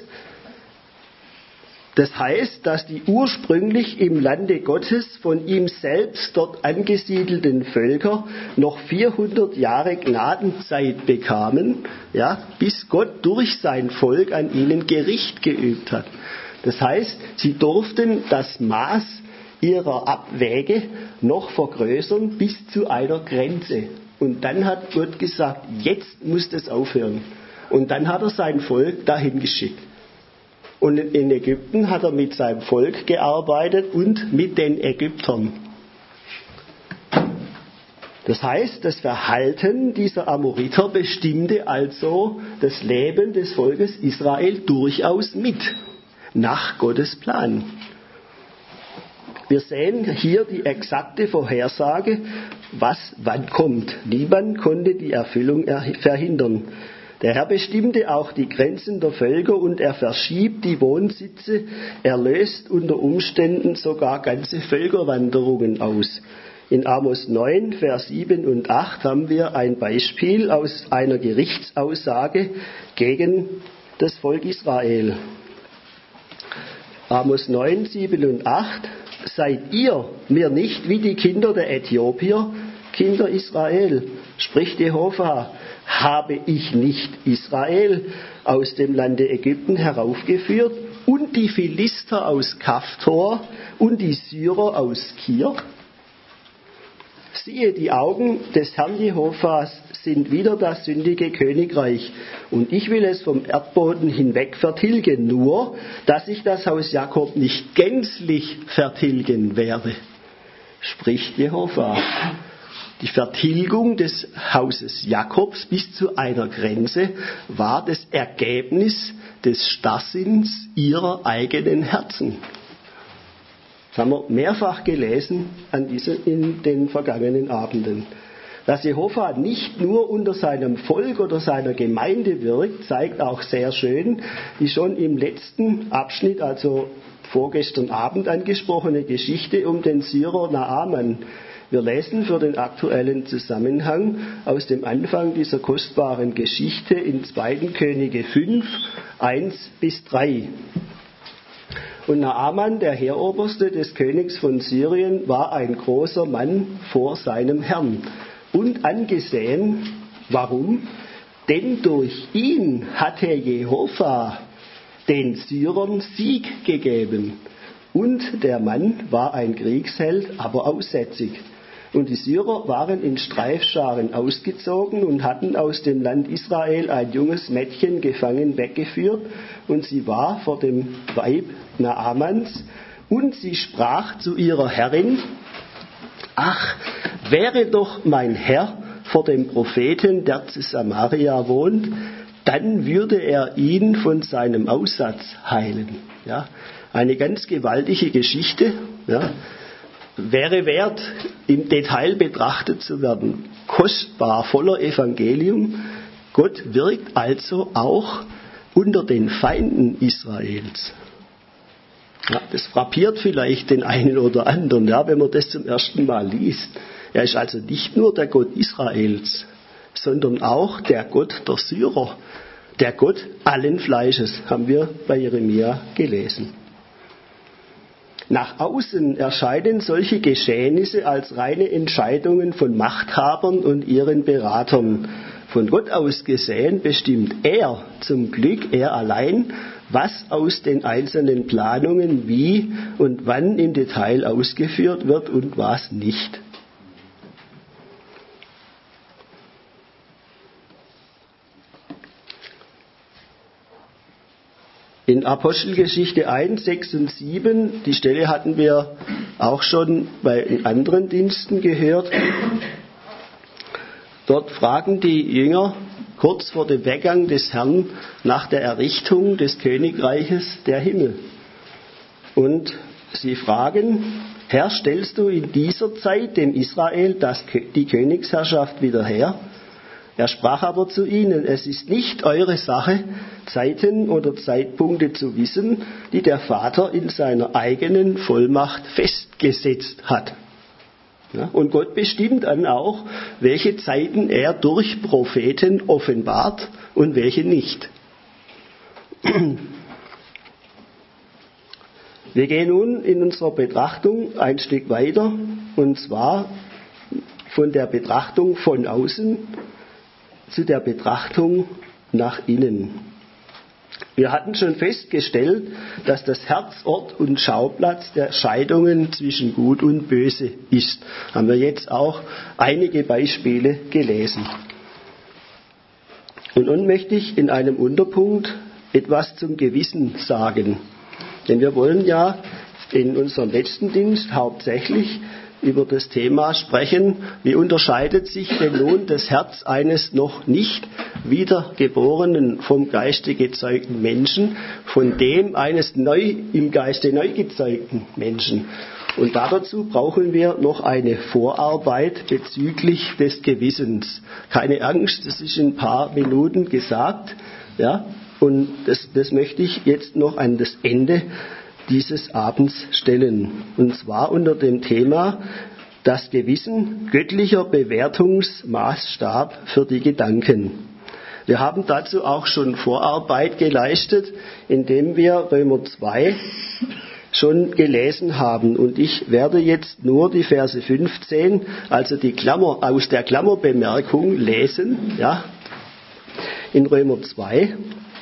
Das heißt, dass die ursprünglich im Lande Gottes von ihm selbst dort angesiedelten Völker noch 400 Jahre Gnadenzeit bekamen, ja, bis Gott durch sein Volk an ihnen Gericht geübt hat. Das heißt, sie durften das Maß ihrer Abwäge noch vergrößern bis zu einer Grenze. Und dann hat Gott gesagt, jetzt muss das aufhören. Und dann hat er sein Volk dahin geschickt. Und in Ägypten hat er mit seinem Volk gearbeitet und mit den Ägyptern. Das heißt, das Verhalten dieser Amoriter bestimmte also das Leben des Volkes Israel durchaus mit, nach Gottes Plan. Wir sehen hier die exakte Vorhersage, was wann kommt. Niemand konnte die Erfüllung verhindern. Der Herr bestimmte auch die Grenzen der Völker und er verschiebt die Wohnsitze. Er löst unter Umständen sogar ganze Völkerwanderungen aus. In Amos 9, Vers 7 und 8 haben wir ein Beispiel aus einer Gerichtsaussage gegen das Volk Israel. Amos 9, 7 und 8. Seid ihr mir nicht wie die Kinder der Äthiopier, Kinder Israel, spricht Jehova, habe ich nicht Israel aus dem Lande Ägypten heraufgeführt und die Philister aus Kaftor und die Syrer aus Kir? Siehe, die Augen des Herrn Jehovas sind wieder das sündige Königreich, und ich will es vom Erdboden hinweg vertilgen, nur, dass ich das Haus Jakob nicht gänzlich vertilgen werde, spricht Jehova. Die Vertilgung des Hauses Jakobs bis zu einer Grenze war das Ergebnis des Starrsinns ihrer eigenen Herzen. Das haben wir mehrfach gelesen in den vergangenen Abenden. Dass Jehova nicht nur unter seinem Volk oder seiner Gemeinde wirkt, zeigt auch sehr schön die schon im letzten Abschnitt, also vorgestern Abend angesprochene Geschichte um den Syrer Naaman. Wir lesen für den aktuellen Zusammenhang aus dem Anfang dieser kostbaren Geschichte in 2. Könige 5, 1 bis 3. Und Naaman, der Heeroberste des Königs von Syrien, war ein großer Mann vor seinem Herrn und angesehen. Warum? Denn durch ihn hatte Jehova den Syrern Sieg gegeben. Und der Mann war ein Kriegsheld, aber aussätzig. Und die Syrer waren in Streifscharen ausgezogen und hatten aus dem Land Israel ein junges Mädchen gefangen weggeführt. Und sie war vor dem Weib Naamans. Und sie sprach zu ihrer Herrin: Ach, wäre doch mein Herr vor dem Propheten, der zu Samaria wohnt, dann würde er ihn von seinem Aussatz heilen. Ja, eine ganz gewaltige Geschichte. Ja. Wäre wert, im Detail betrachtet zu werden. Kostbar, voller Evangelium. Gott wirkt also auch unter den Feinden Israels. Ja, das frappiert vielleicht den einen oder anderen, ja, wenn man das zum ersten Mal liest. Er ist also nicht nur der Gott Israels, sondern auch der Gott der Syrer. Der Gott allen Fleisches, haben wir bei Jeremia gelesen. Nach außen erscheinen solche Geschehnisse als reine Entscheidungen von Machthabern und ihren Beratern, von Gott aus gesehen bestimmt er zum Glück, er allein, was aus den einzelnen Planungen wie und wann im Detail ausgeführt wird und was nicht. In Apostelgeschichte 1, 6 und 7, die Stelle hatten wir auch schon bei anderen Diensten gehört. Dort fragen die Jünger kurz vor dem Weggang des Herrn nach der Errichtung des Königreiches der Himmel. Und sie fragen, Herr, stellst du in dieser Zeit dem Israel die Königsherrschaft wieder her? Er sprach aber zu ihnen, es ist nicht eure Sache, Zeiten oder Zeitpunkte zu wissen, die der Vater in seiner eigenen Vollmacht festgesetzt hat. Ja, und Gott bestimmt dann auch, welche Zeiten er durch Propheten offenbart und welche nicht. Wir gehen nun in unserer Betrachtung ein Stück weiter, und zwar von der Betrachtung von außen zu der Betrachtung nach innen. Wir hatten schon festgestellt, dass das Herz Ort und Schauplatz der Scheidungen zwischen Gut und Böse ist. Haben wir jetzt auch einige Beispiele gelesen. Und nun möchte ich in einem Unterpunkt etwas zum Gewissen sagen. Denn wir wollen ja in unserem letzten Dienst hauptsächlich über das Thema sprechen, wie unterscheidet sich denn nun das Herz eines noch nicht wiedergeborenen, vom Geiste gezeugten Menschen von dem eines im Geiste neu gezeugten Menschen. Und dazu brauchen wir noch eine Vorarbeit bezüglich des Gewissens. Keine Angst, das ist in ein paar Minuten gesagt. Ja? Und das möchte ich jetzt noch an das Ende dieses Abends stellen. Und zwar unter dem Thema das Gewissen, göttlicher Bewertungsmaßstab für die Gedanken. Wir haben dazu auch schon Vorarbeit geleistet, indem wir Römer 2 schon gelesen haben. Und ich werde jetzt nur die Verse 15, also die Klammer, aus der Klammerbemerkung lesen, ja, in Römer 2.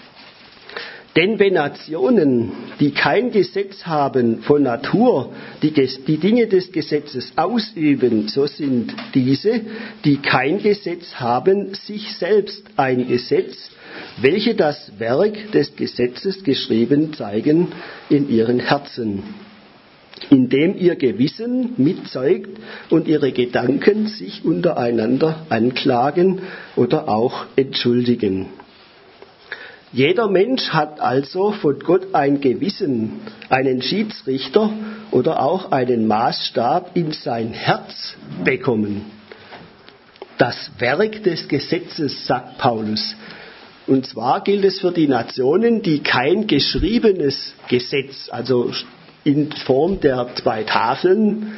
Denn wenn Nationen, die kein Gesetz haben von Natur, die Dinge des Gesetzes ausüben, so sind diese, die kein Gesetz haben, sich selbst ein Gesetz, welche das Werk des Gesetzes geschrieben zeigen in ihren Herzen, indem ihr Gewissen mitzeugt und ihre Gedanken sich untereinander anklagen oder auch entschuldigen. Jeder Mensch hat also von Gott ein Gewissen, einen Schiedsrichter oder auch einen Maßstab in sein Herz bekommen. Das Werk des Gesetzes, sagt Paulus. Und zwar gilt es für die Nationen, die kein geschriebenes Gesetz, also in Form der 2 Tafeln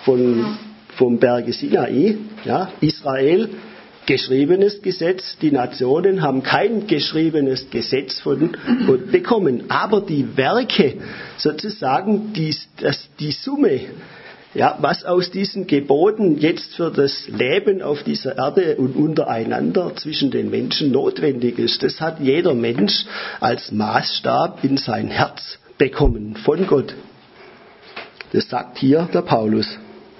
vom Berge Sinai, ja, Israel, geschriebenes Gesetz. Die Nationen haben kein geschriebenes Gesetz von Gott bekommen. Aber die Werke, sozusagen die Summe, ja, was aus diesen Geboten jetzt für das Leben auf dieser Erde und untereinander zwischen den Menschen notwendig ist, das hat jeder Mensch als Maßstab in sein Herz bekommen von Gott. Das sagt hier der Paulus.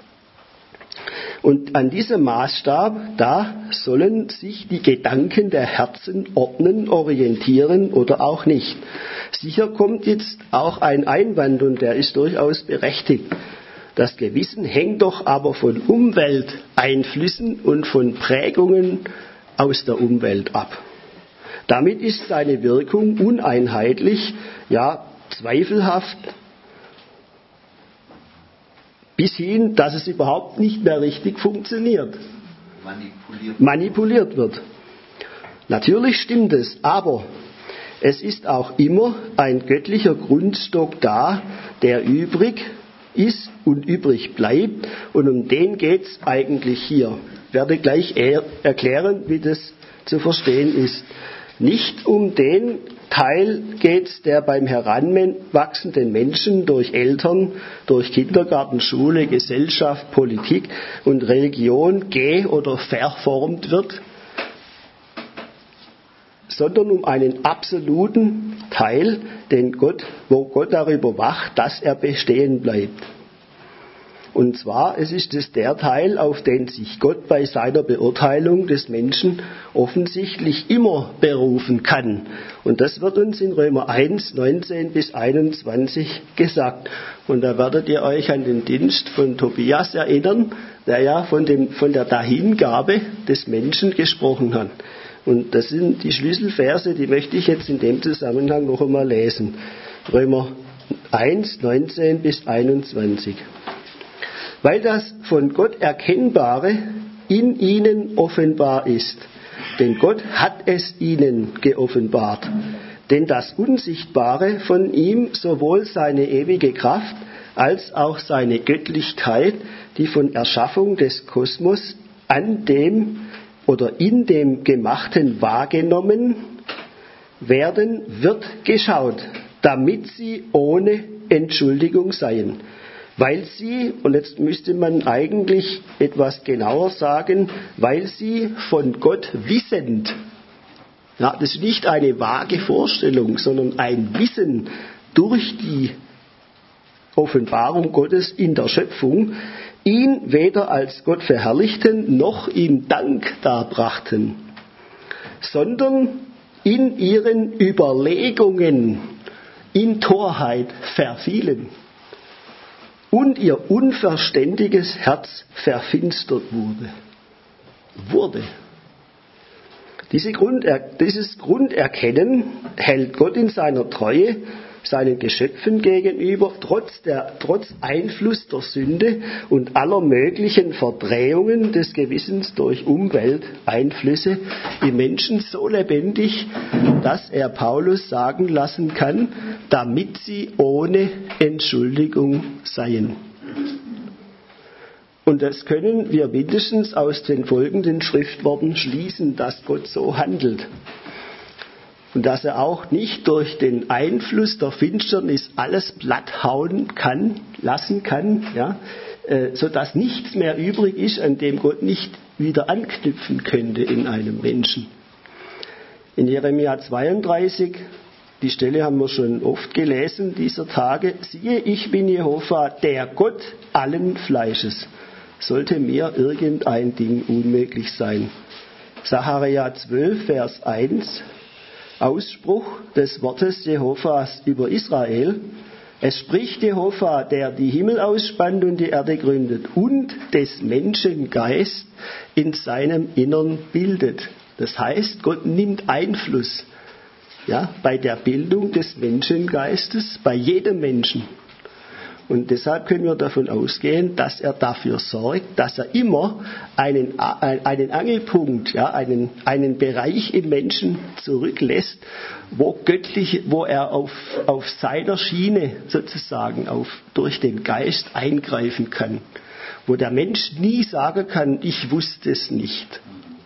Und an diesem Maßstab, da sollen sich die Gedanken der Herzen ordnen, orientieren oder auch nicht. Sicher kommt jetzt auch ein Einwand, und der ist durchaus berechtigt. Das Gewissen hängt doch aber von Umwelteinflüssen und von Prägungen aus der Umwelt ab. Damit ist seine Wirkung uneinheitlich, ja zweifelhaft, bis hin, dass es überhaupt nicht mehr richtig funktioniert. Manipuliert wird. Natürlich stimmt es, aber es ist auch immer ein göttlicher Grundstock da, der übrig ist und übrig bleibt, und um den geht es eigentlich hier. Ich werde gleich erklären, wie das zu verstehen ist. Nicht um den Teil geht es, der beim heranwachsenden Menschen durch Eltern, durch Kindergarten, Schule, Gesellschaft, Politik und Religion oder verformt wird. sondern um einen absoluten Teil, wo Gott darüber wacht, dass er bestehen bleibt. Und zwar, es ist es der Teil, auf den sich Gott bei seiner Beurteilung des Menschen offensichtlich immer berufen kann. Und das wird uns in Römer 1, 19 bis 21 gesagt. Und da werdet ihr euch an den Dienst von Tobias erinnern, der ja von der Dahingabe des Menschen gesprochen hat. Und das sind die Schlüsselverse, die möchte ich jetzt in dem Zusammenhang noch einmal lesen. Römer 1, 19 bis 21. Weil das von Gott Erkennbare in ihnen offenbar ist. Denn Gott hat es ihnen geoffenbart. Denn das Unsichtbare von ihm, sowohl seine ewige Kraft als auch seine Göttlichkeit, die von Erschaffung des Kosmos an dem oder in dem Gemachten wahrgenommen werden, wird geschaut, damit sie ohne Entschuldigung seien. Weil sie, und jetzt müsste man eigentlich etwas genauer sagen, weil sie von Gott wissend, ja, das ist nicht eine vage Vorstellung, sondern ein Wissen durch die Offenbarung Gottes in der Schöpfung, ihn weder als Gott verherrlichten, noch ihm Dank darbrachten, sondern in ihren Überlegungen in Torheit verfielen und ihr unverständiges Herz verfinstert wurde. Dieses Grunderkennen hält Gott in seiner Treue seinen Geschöpfen gegenüber, trotz Einfluss der Sünde und aller möglichen Verdrehungen des Gewissens durch Umwelteinflüsse im Menschen so lebendig, dass er Paulus sagen lassen kann, damit sie ohne Entschuldigung seien. Und das können wir mindestens aus den folgenden Schriftworten schließen, dass Gott so handelt. Und dass er auch nicht durch den Einfluss der Finsternis alles platthauen lassen kann, ja, sodass nichts mehr übrig ist, an dem Gott nicht wieder anknüpfen könnte in einem Menschen. In Jeremia 32, die Stelle haben wir schon oft gelesen dieser Tage, siehe, ich bin Jehova, der Gott allen Fleisches. Sollte mir irgendein Ding unmöglich sein. Sacharja 12, Vers 1, Ausspruch des Wortes Jehovas über Israel. Es spricht Jehova, der die Himmel ausspannt und die Erde gründet und des Menschen Geist in seinem Innern bildet. Das heißt, Gott nimmt Einfluss, ja, bei der Bildung des Menschengeistes, bei jedem Menschen. Und deshalb können wir davon ausgehen, dass er dafür sorgt, dass er immer einen Angelpunkt, ja, einen Bereich im Menschen zurücklässt, wo er auf seiner Schiene sozusagen durch den Geist eingreifen kann. Wo der Mensch nie sagen kann, ich wusste es nicht.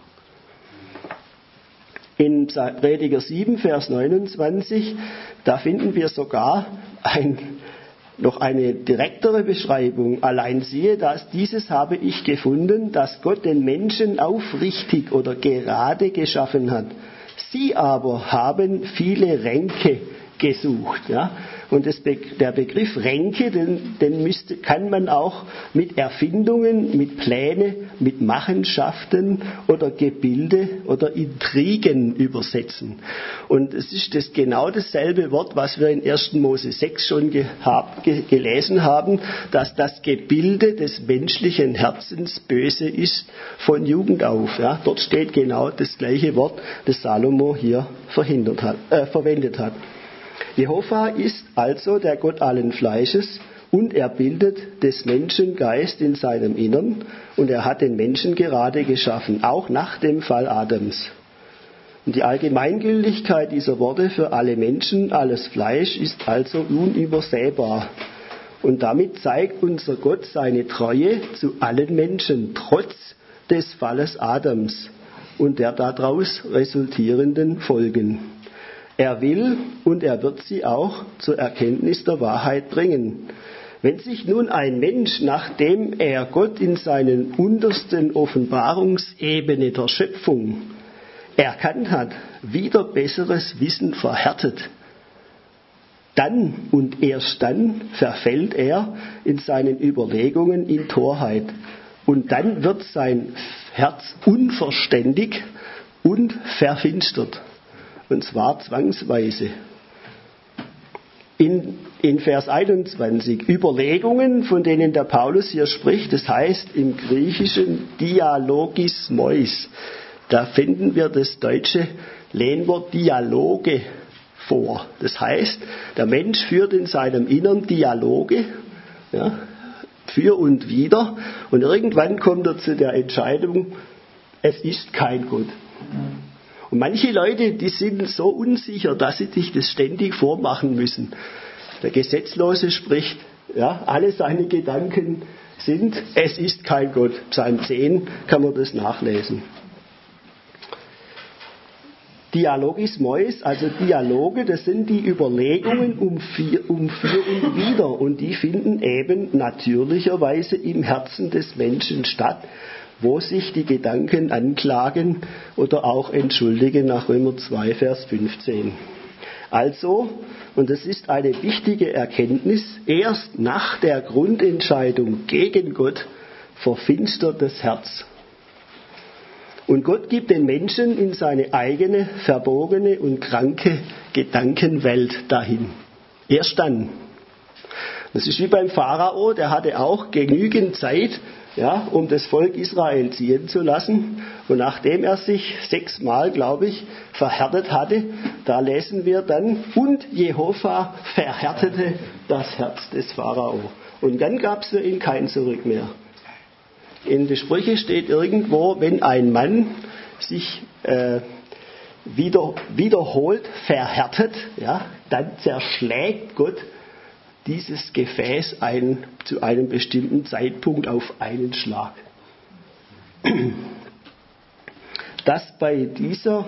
In Prediger 7, Vers 29, da finden wir sogar noch eine direktere Beschreibung. Allein siehe, dieses habe ich gefunden, dass Gott den Menschen aufrichtig oder gerade geschaffen hat. Sie aber haben viele Ränke gesucht. Ja? Und der Begriff Ränke, kann man auch mit Erfindungen, mit Pläne, mit Machenschaften oder Gebilde oder Intrigen übersetzen. Und es ist genau dasselbe Wort, was wir in 1. Mose 6 schon gelesen haben, dass das Gebilde des menschlichen Herzens böse ist von Jugend auf. Ja? Dort steht genau das gleiche Wort, das Salomo hier verwendet hat. Jehova ist also der Gott allen Fleisches und er bildet des Menschen Geist in seinem Innern und er hat den Menschen gerade geschaffen, auch nach dem Fall Adams. Und die Allgemeingültigkeit dieser Worte für alle Menschen, alles Fleisch ist also unübersehbar. Und damit zeigt unser Gott seine Treue zu allen Menschen, trotz des Falles Adams und der daraus resultierenden Folgen. Er will und er wird sie auch zur Erkenntnis der Wahrheit bringen. Wenn sich nun ein Mensch, nachdem er Gott in seinen untersten Offenbarungsebene der Schöpfung erkannt hat, wider besseres Wissen verhärtet, dann und erst dann verfällt er in seinen Überlegungen in Torheit. Und dann wird sein Herz unverständig und verfinstert. Und zwar zwangsweise. In Vers 21, Überlegungen, von denen der Paulus hier spricht, das heißt im Griechischen Dialogismois. Da finden wir das deutsche Lehnwort Dialoge vor. Das heißt, der Mensch führt in seinem Innern Dialoge, ja, für und wider, und irgendwann kommt er zu der Entscheidung, es ist kein Gott. Und manche Leute, die sind so unsicher, dass sie sich das ständig vormachen müssen. Der Gesetzlose spricht, ja, alle seine Gedanken sind, es ist kein Gott. Psalm 10 kann man das nachlesen. Dialogismois, also Dialoge, das sind die Überlegungen um für und wider, und die finden eben natürlicherweise im Herzen des Menschen statt, wo sich die Gedanken anklagen oder auch entschuldigen nach Römer 2, Vers 15. Also, und das ist eine wichtige Erkenntnis, erst nach der Grundentscheidung gegen Gott verfinstert das Herz. Und Gott gibt den Menschen in seine eigene, verborgene und kranke Gedankenwelt dahin. Erst dann. Das ist wie beim Pharao, der hatte auch genügend Zeit, ja, um das Volk Israel ziehen zu lassen. Und nachdem er sich 6-mal, glaube ich, verhärtet hatte, da lesen wir dann, und Jehova verhärtete das Herz des Pharao. Und dann gab es für ihn kein Zurück mehr. In den Sprüchen steht irgendwo, wenn ein Mann sich wiederholt verhärtet, ja, dann zerschlägt Gott dieses Gefäß zu einem bestimmten Zeitpunkt auf einen Schlag. Dass bei dieser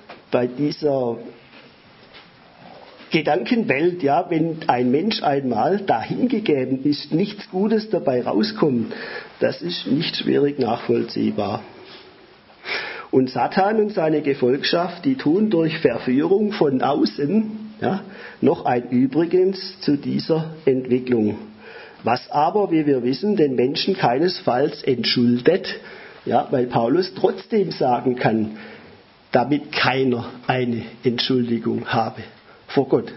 Gedankenwelt, ja, wenn ein Mensch einmal dahingegeben ist, nichts Gutes dabei rauskommt, das ist nicht schwierig nachvollziehbar. Und Satan und seine Gefolgschaft, die tun durch Verführung von außen, ja, noch ein Übrigens zu dieser Entwicklung. Was aber, wie wir wissen, den Menschen keinesfalls entschuldet, ja, weil Paulus trotzdem sagen kann, damit keiner eine Entschuldigung habe vor Gott.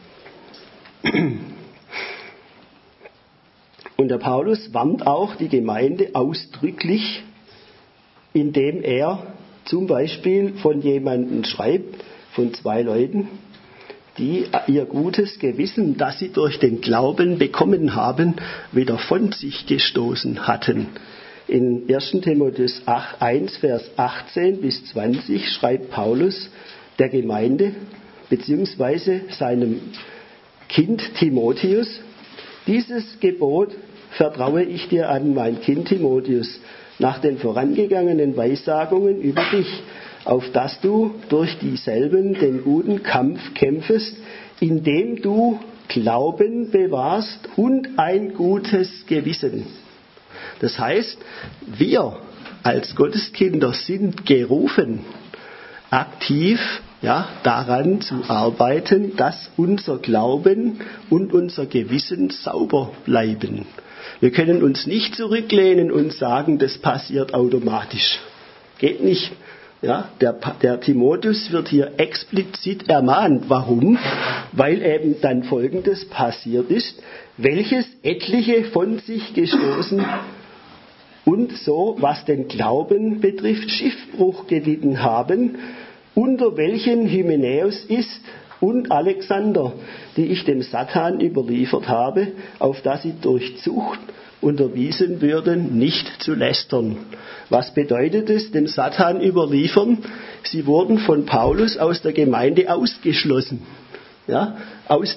Und der Paulus warnt auch die Gemeinde ausdrücklich, indem er zum Beispiel von jemandem schreibt, von 2 Leuten, die ihr gutes Gewissen, das sie durch den Glauben bekommen haben, wieder von sich gestoßen hatten. In 1. Timotheus 1, Vers 18 bis 20 schreibt Paulus der Gemeinde beziehungsweise seinem Kind Timotheus: Dieses Gebot vertraue ich dir an, mein Kind Timotheus, nach den vorangegangenen Weissagungen über dich, auf dass du durch dieselben den guten Kampf kämpfest, indem du Glauben bewahrst und ein gutes Gewissen. Das heißt, wir als Gotteskinder sind gerufen, aktiv, ja, daran zu arbeiten, dass unser Glauben und unser Gewissen sauber bleiben. Wir können uns nicht zurücklehnen und sagen, das passiert automatisch. Geht nicht. Ja, der Timotheus wird hier explizit ermahnt. Warum? Weil eben dann Folgendes passiert ist, welches etliche von sich gestoßen und so, was den Glauben betrifft, Schiffbruch gelitten haben, unter welchen Hymenäus ist und Alexander, die ich dem Satan überliefert habe, auf dass sie durch Zucht unterwiesen würden, nicht zu lästern. Was bedeutet es, dem Satan überliefern? Sie wurden von Paulus aus der Gemeinde ausgeschlossen, ja, aus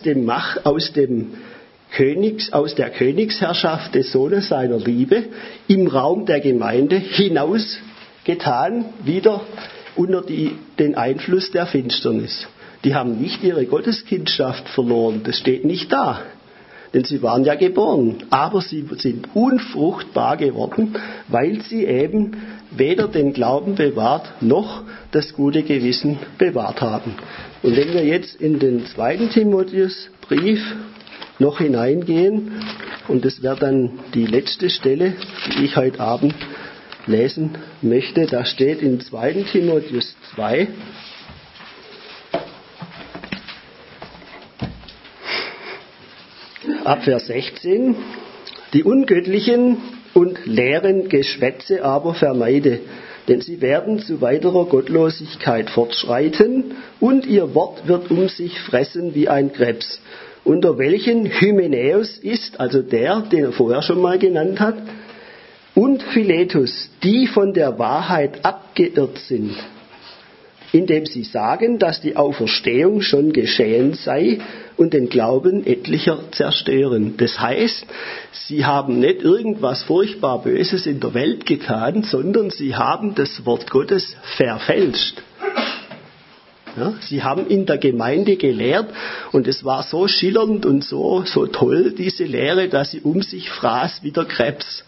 der Königsherrschaft des Sohnes seiner Liebe im Raum der Gemeinde hinausgetan, wieder unter den Einfluss der Finsternis. Die haben nicht ihre Gotteskindschaft verloren, das steht nicht da. denn sie waren ja geboren. Aber sie sind unfruchtbar geworden, weil sie eben weder den Glauben bewahrt, noch das gute Gewissen bewahrt haben. Und wenn wir jetzt in den 2. Timotheusbrief noch hineingehen, und das wäre dann die letzte Stelle, die ich heute Abend lesen möchte, da steht in 2. Timotheus 2, ab Vers 16, die ungöttlichen und leeren Geschwätze aber vermeide, denn sie werden zu weiterer Gottlosigkeit fortschreiten und ihr Wort wird um sich fressen wie ein Krebs, unter welchen Hymenäus ist, also der, den er vorher schon mal genannt hat, und Philetus, die von der Wahrheit abgeirrt sind, indem sie sagen, dass die Auferstehung schon geschehen sei und den Glauben etlicher zerstören. Das heißt, sie haben nicht irgendwas furchtbar Böses in der Welt getan, sondern sie haben das Wort Gottes verfälscht. Ja, sie haben in der Gemeinde gelehrt und es war so schillernd und so toll, diese Lehre, dass sie um sich fraß wie der Krebs.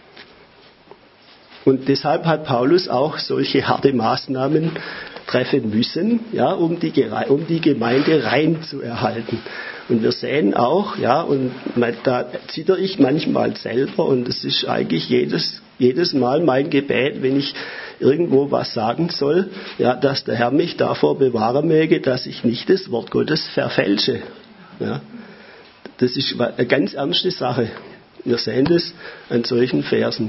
Und deshalb hat Paulus auch solche harte Maßnahmen treffen müssen, ja, um die Gemeinde rein zu erhalten. Und wir sehen auch, ja, und da zittere ich manchmal selber und es ist eigentlich jedes Mal mein Gebet, wenn ich irgendwo was sagen soll, ja, dass der Herr mich davor bewahren möge, dass ich nicht das Wort Gottes verfälsche. Ja. Das ist eine ganz ernste Sache. Wir sehen das an solchen Versen.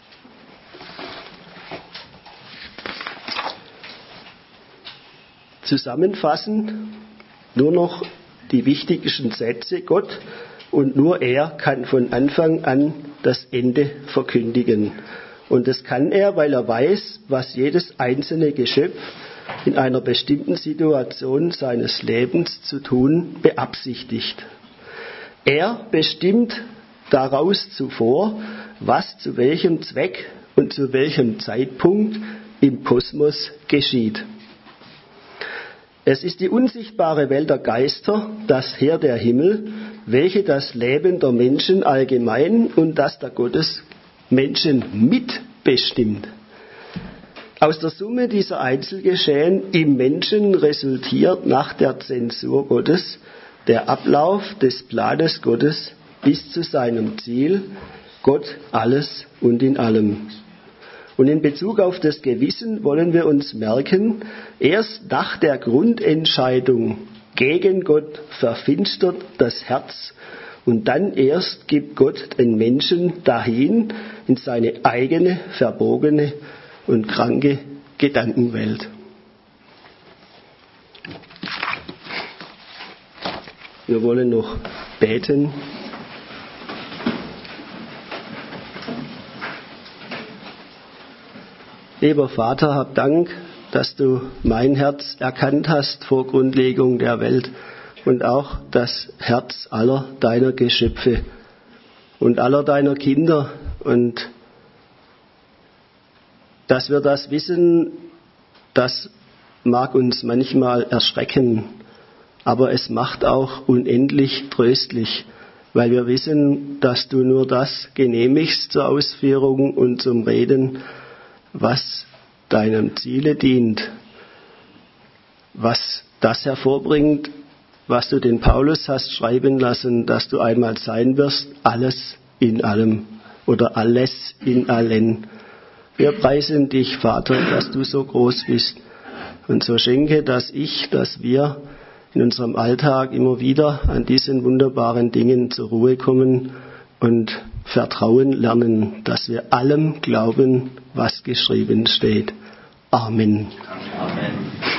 Zusammenfassend nur noch die wichtigsten Sätze. Gott und nur er kann von Anfang an das Ende verkündigen. Und das kann er, weil er weiß, was jedes einzelne Geschöpf in einer bestimmten Situation seines Lebens zu tun beabsichtigt. Er bestimmt daraus zuvor, was zu welchem Zweck und zu welchem Zeitpunkt im Kosmos geschieht. Es ist die unsichtbare Welt der Geister, das Heer der Himmel, welche das Leben der Menschen allgemein und das der Gottes Menschen mitbestimmt. Aus der Summe dieser Einzelgeschehen im Menschen resultiert nach der Zensur Gottes der Ablauf des Planes Gottes bis zu seinem Ziel, Gott alles und in allem. Und in Bezug auf das Gewissen wollen wir uns merken, erst nach der Grundentscheidung gegen Gott verfinstert das Herz und dann erst gibt Gott den Menschen dahin in seine eigene, verbogene und kranke Gedankenwelt. Wir wollen noch beten. Lieber Vater, hab Dank, dass du mein Herz erkannt hast vor Grundlegung der Welt und auch das Herz aller deiner Geschöpfe und aller deiner Kinder. Und dass wir das wissen, das mag uns manchmal erschrecken, aber es macht auch unendlich tröstlich, weil wir wissen, dass du nur das genehmigst zur Ausführung und zum Reden, was deinem Ziele dient, was das hervorbringt, was du den Paulus hast schreiben lassen, dass du einmal sein wirst, alles in allem oder alles in allen. Wir preisen dich, Vater, dass du so groß bist und so schenke, dass wir in unserem Alltag immer wieder an diesen wunderbaren Dingen zur Ruhe kommen und Vertrauen lernen, dass wir allem glauben, was geschrieben steht. Amen. Amen.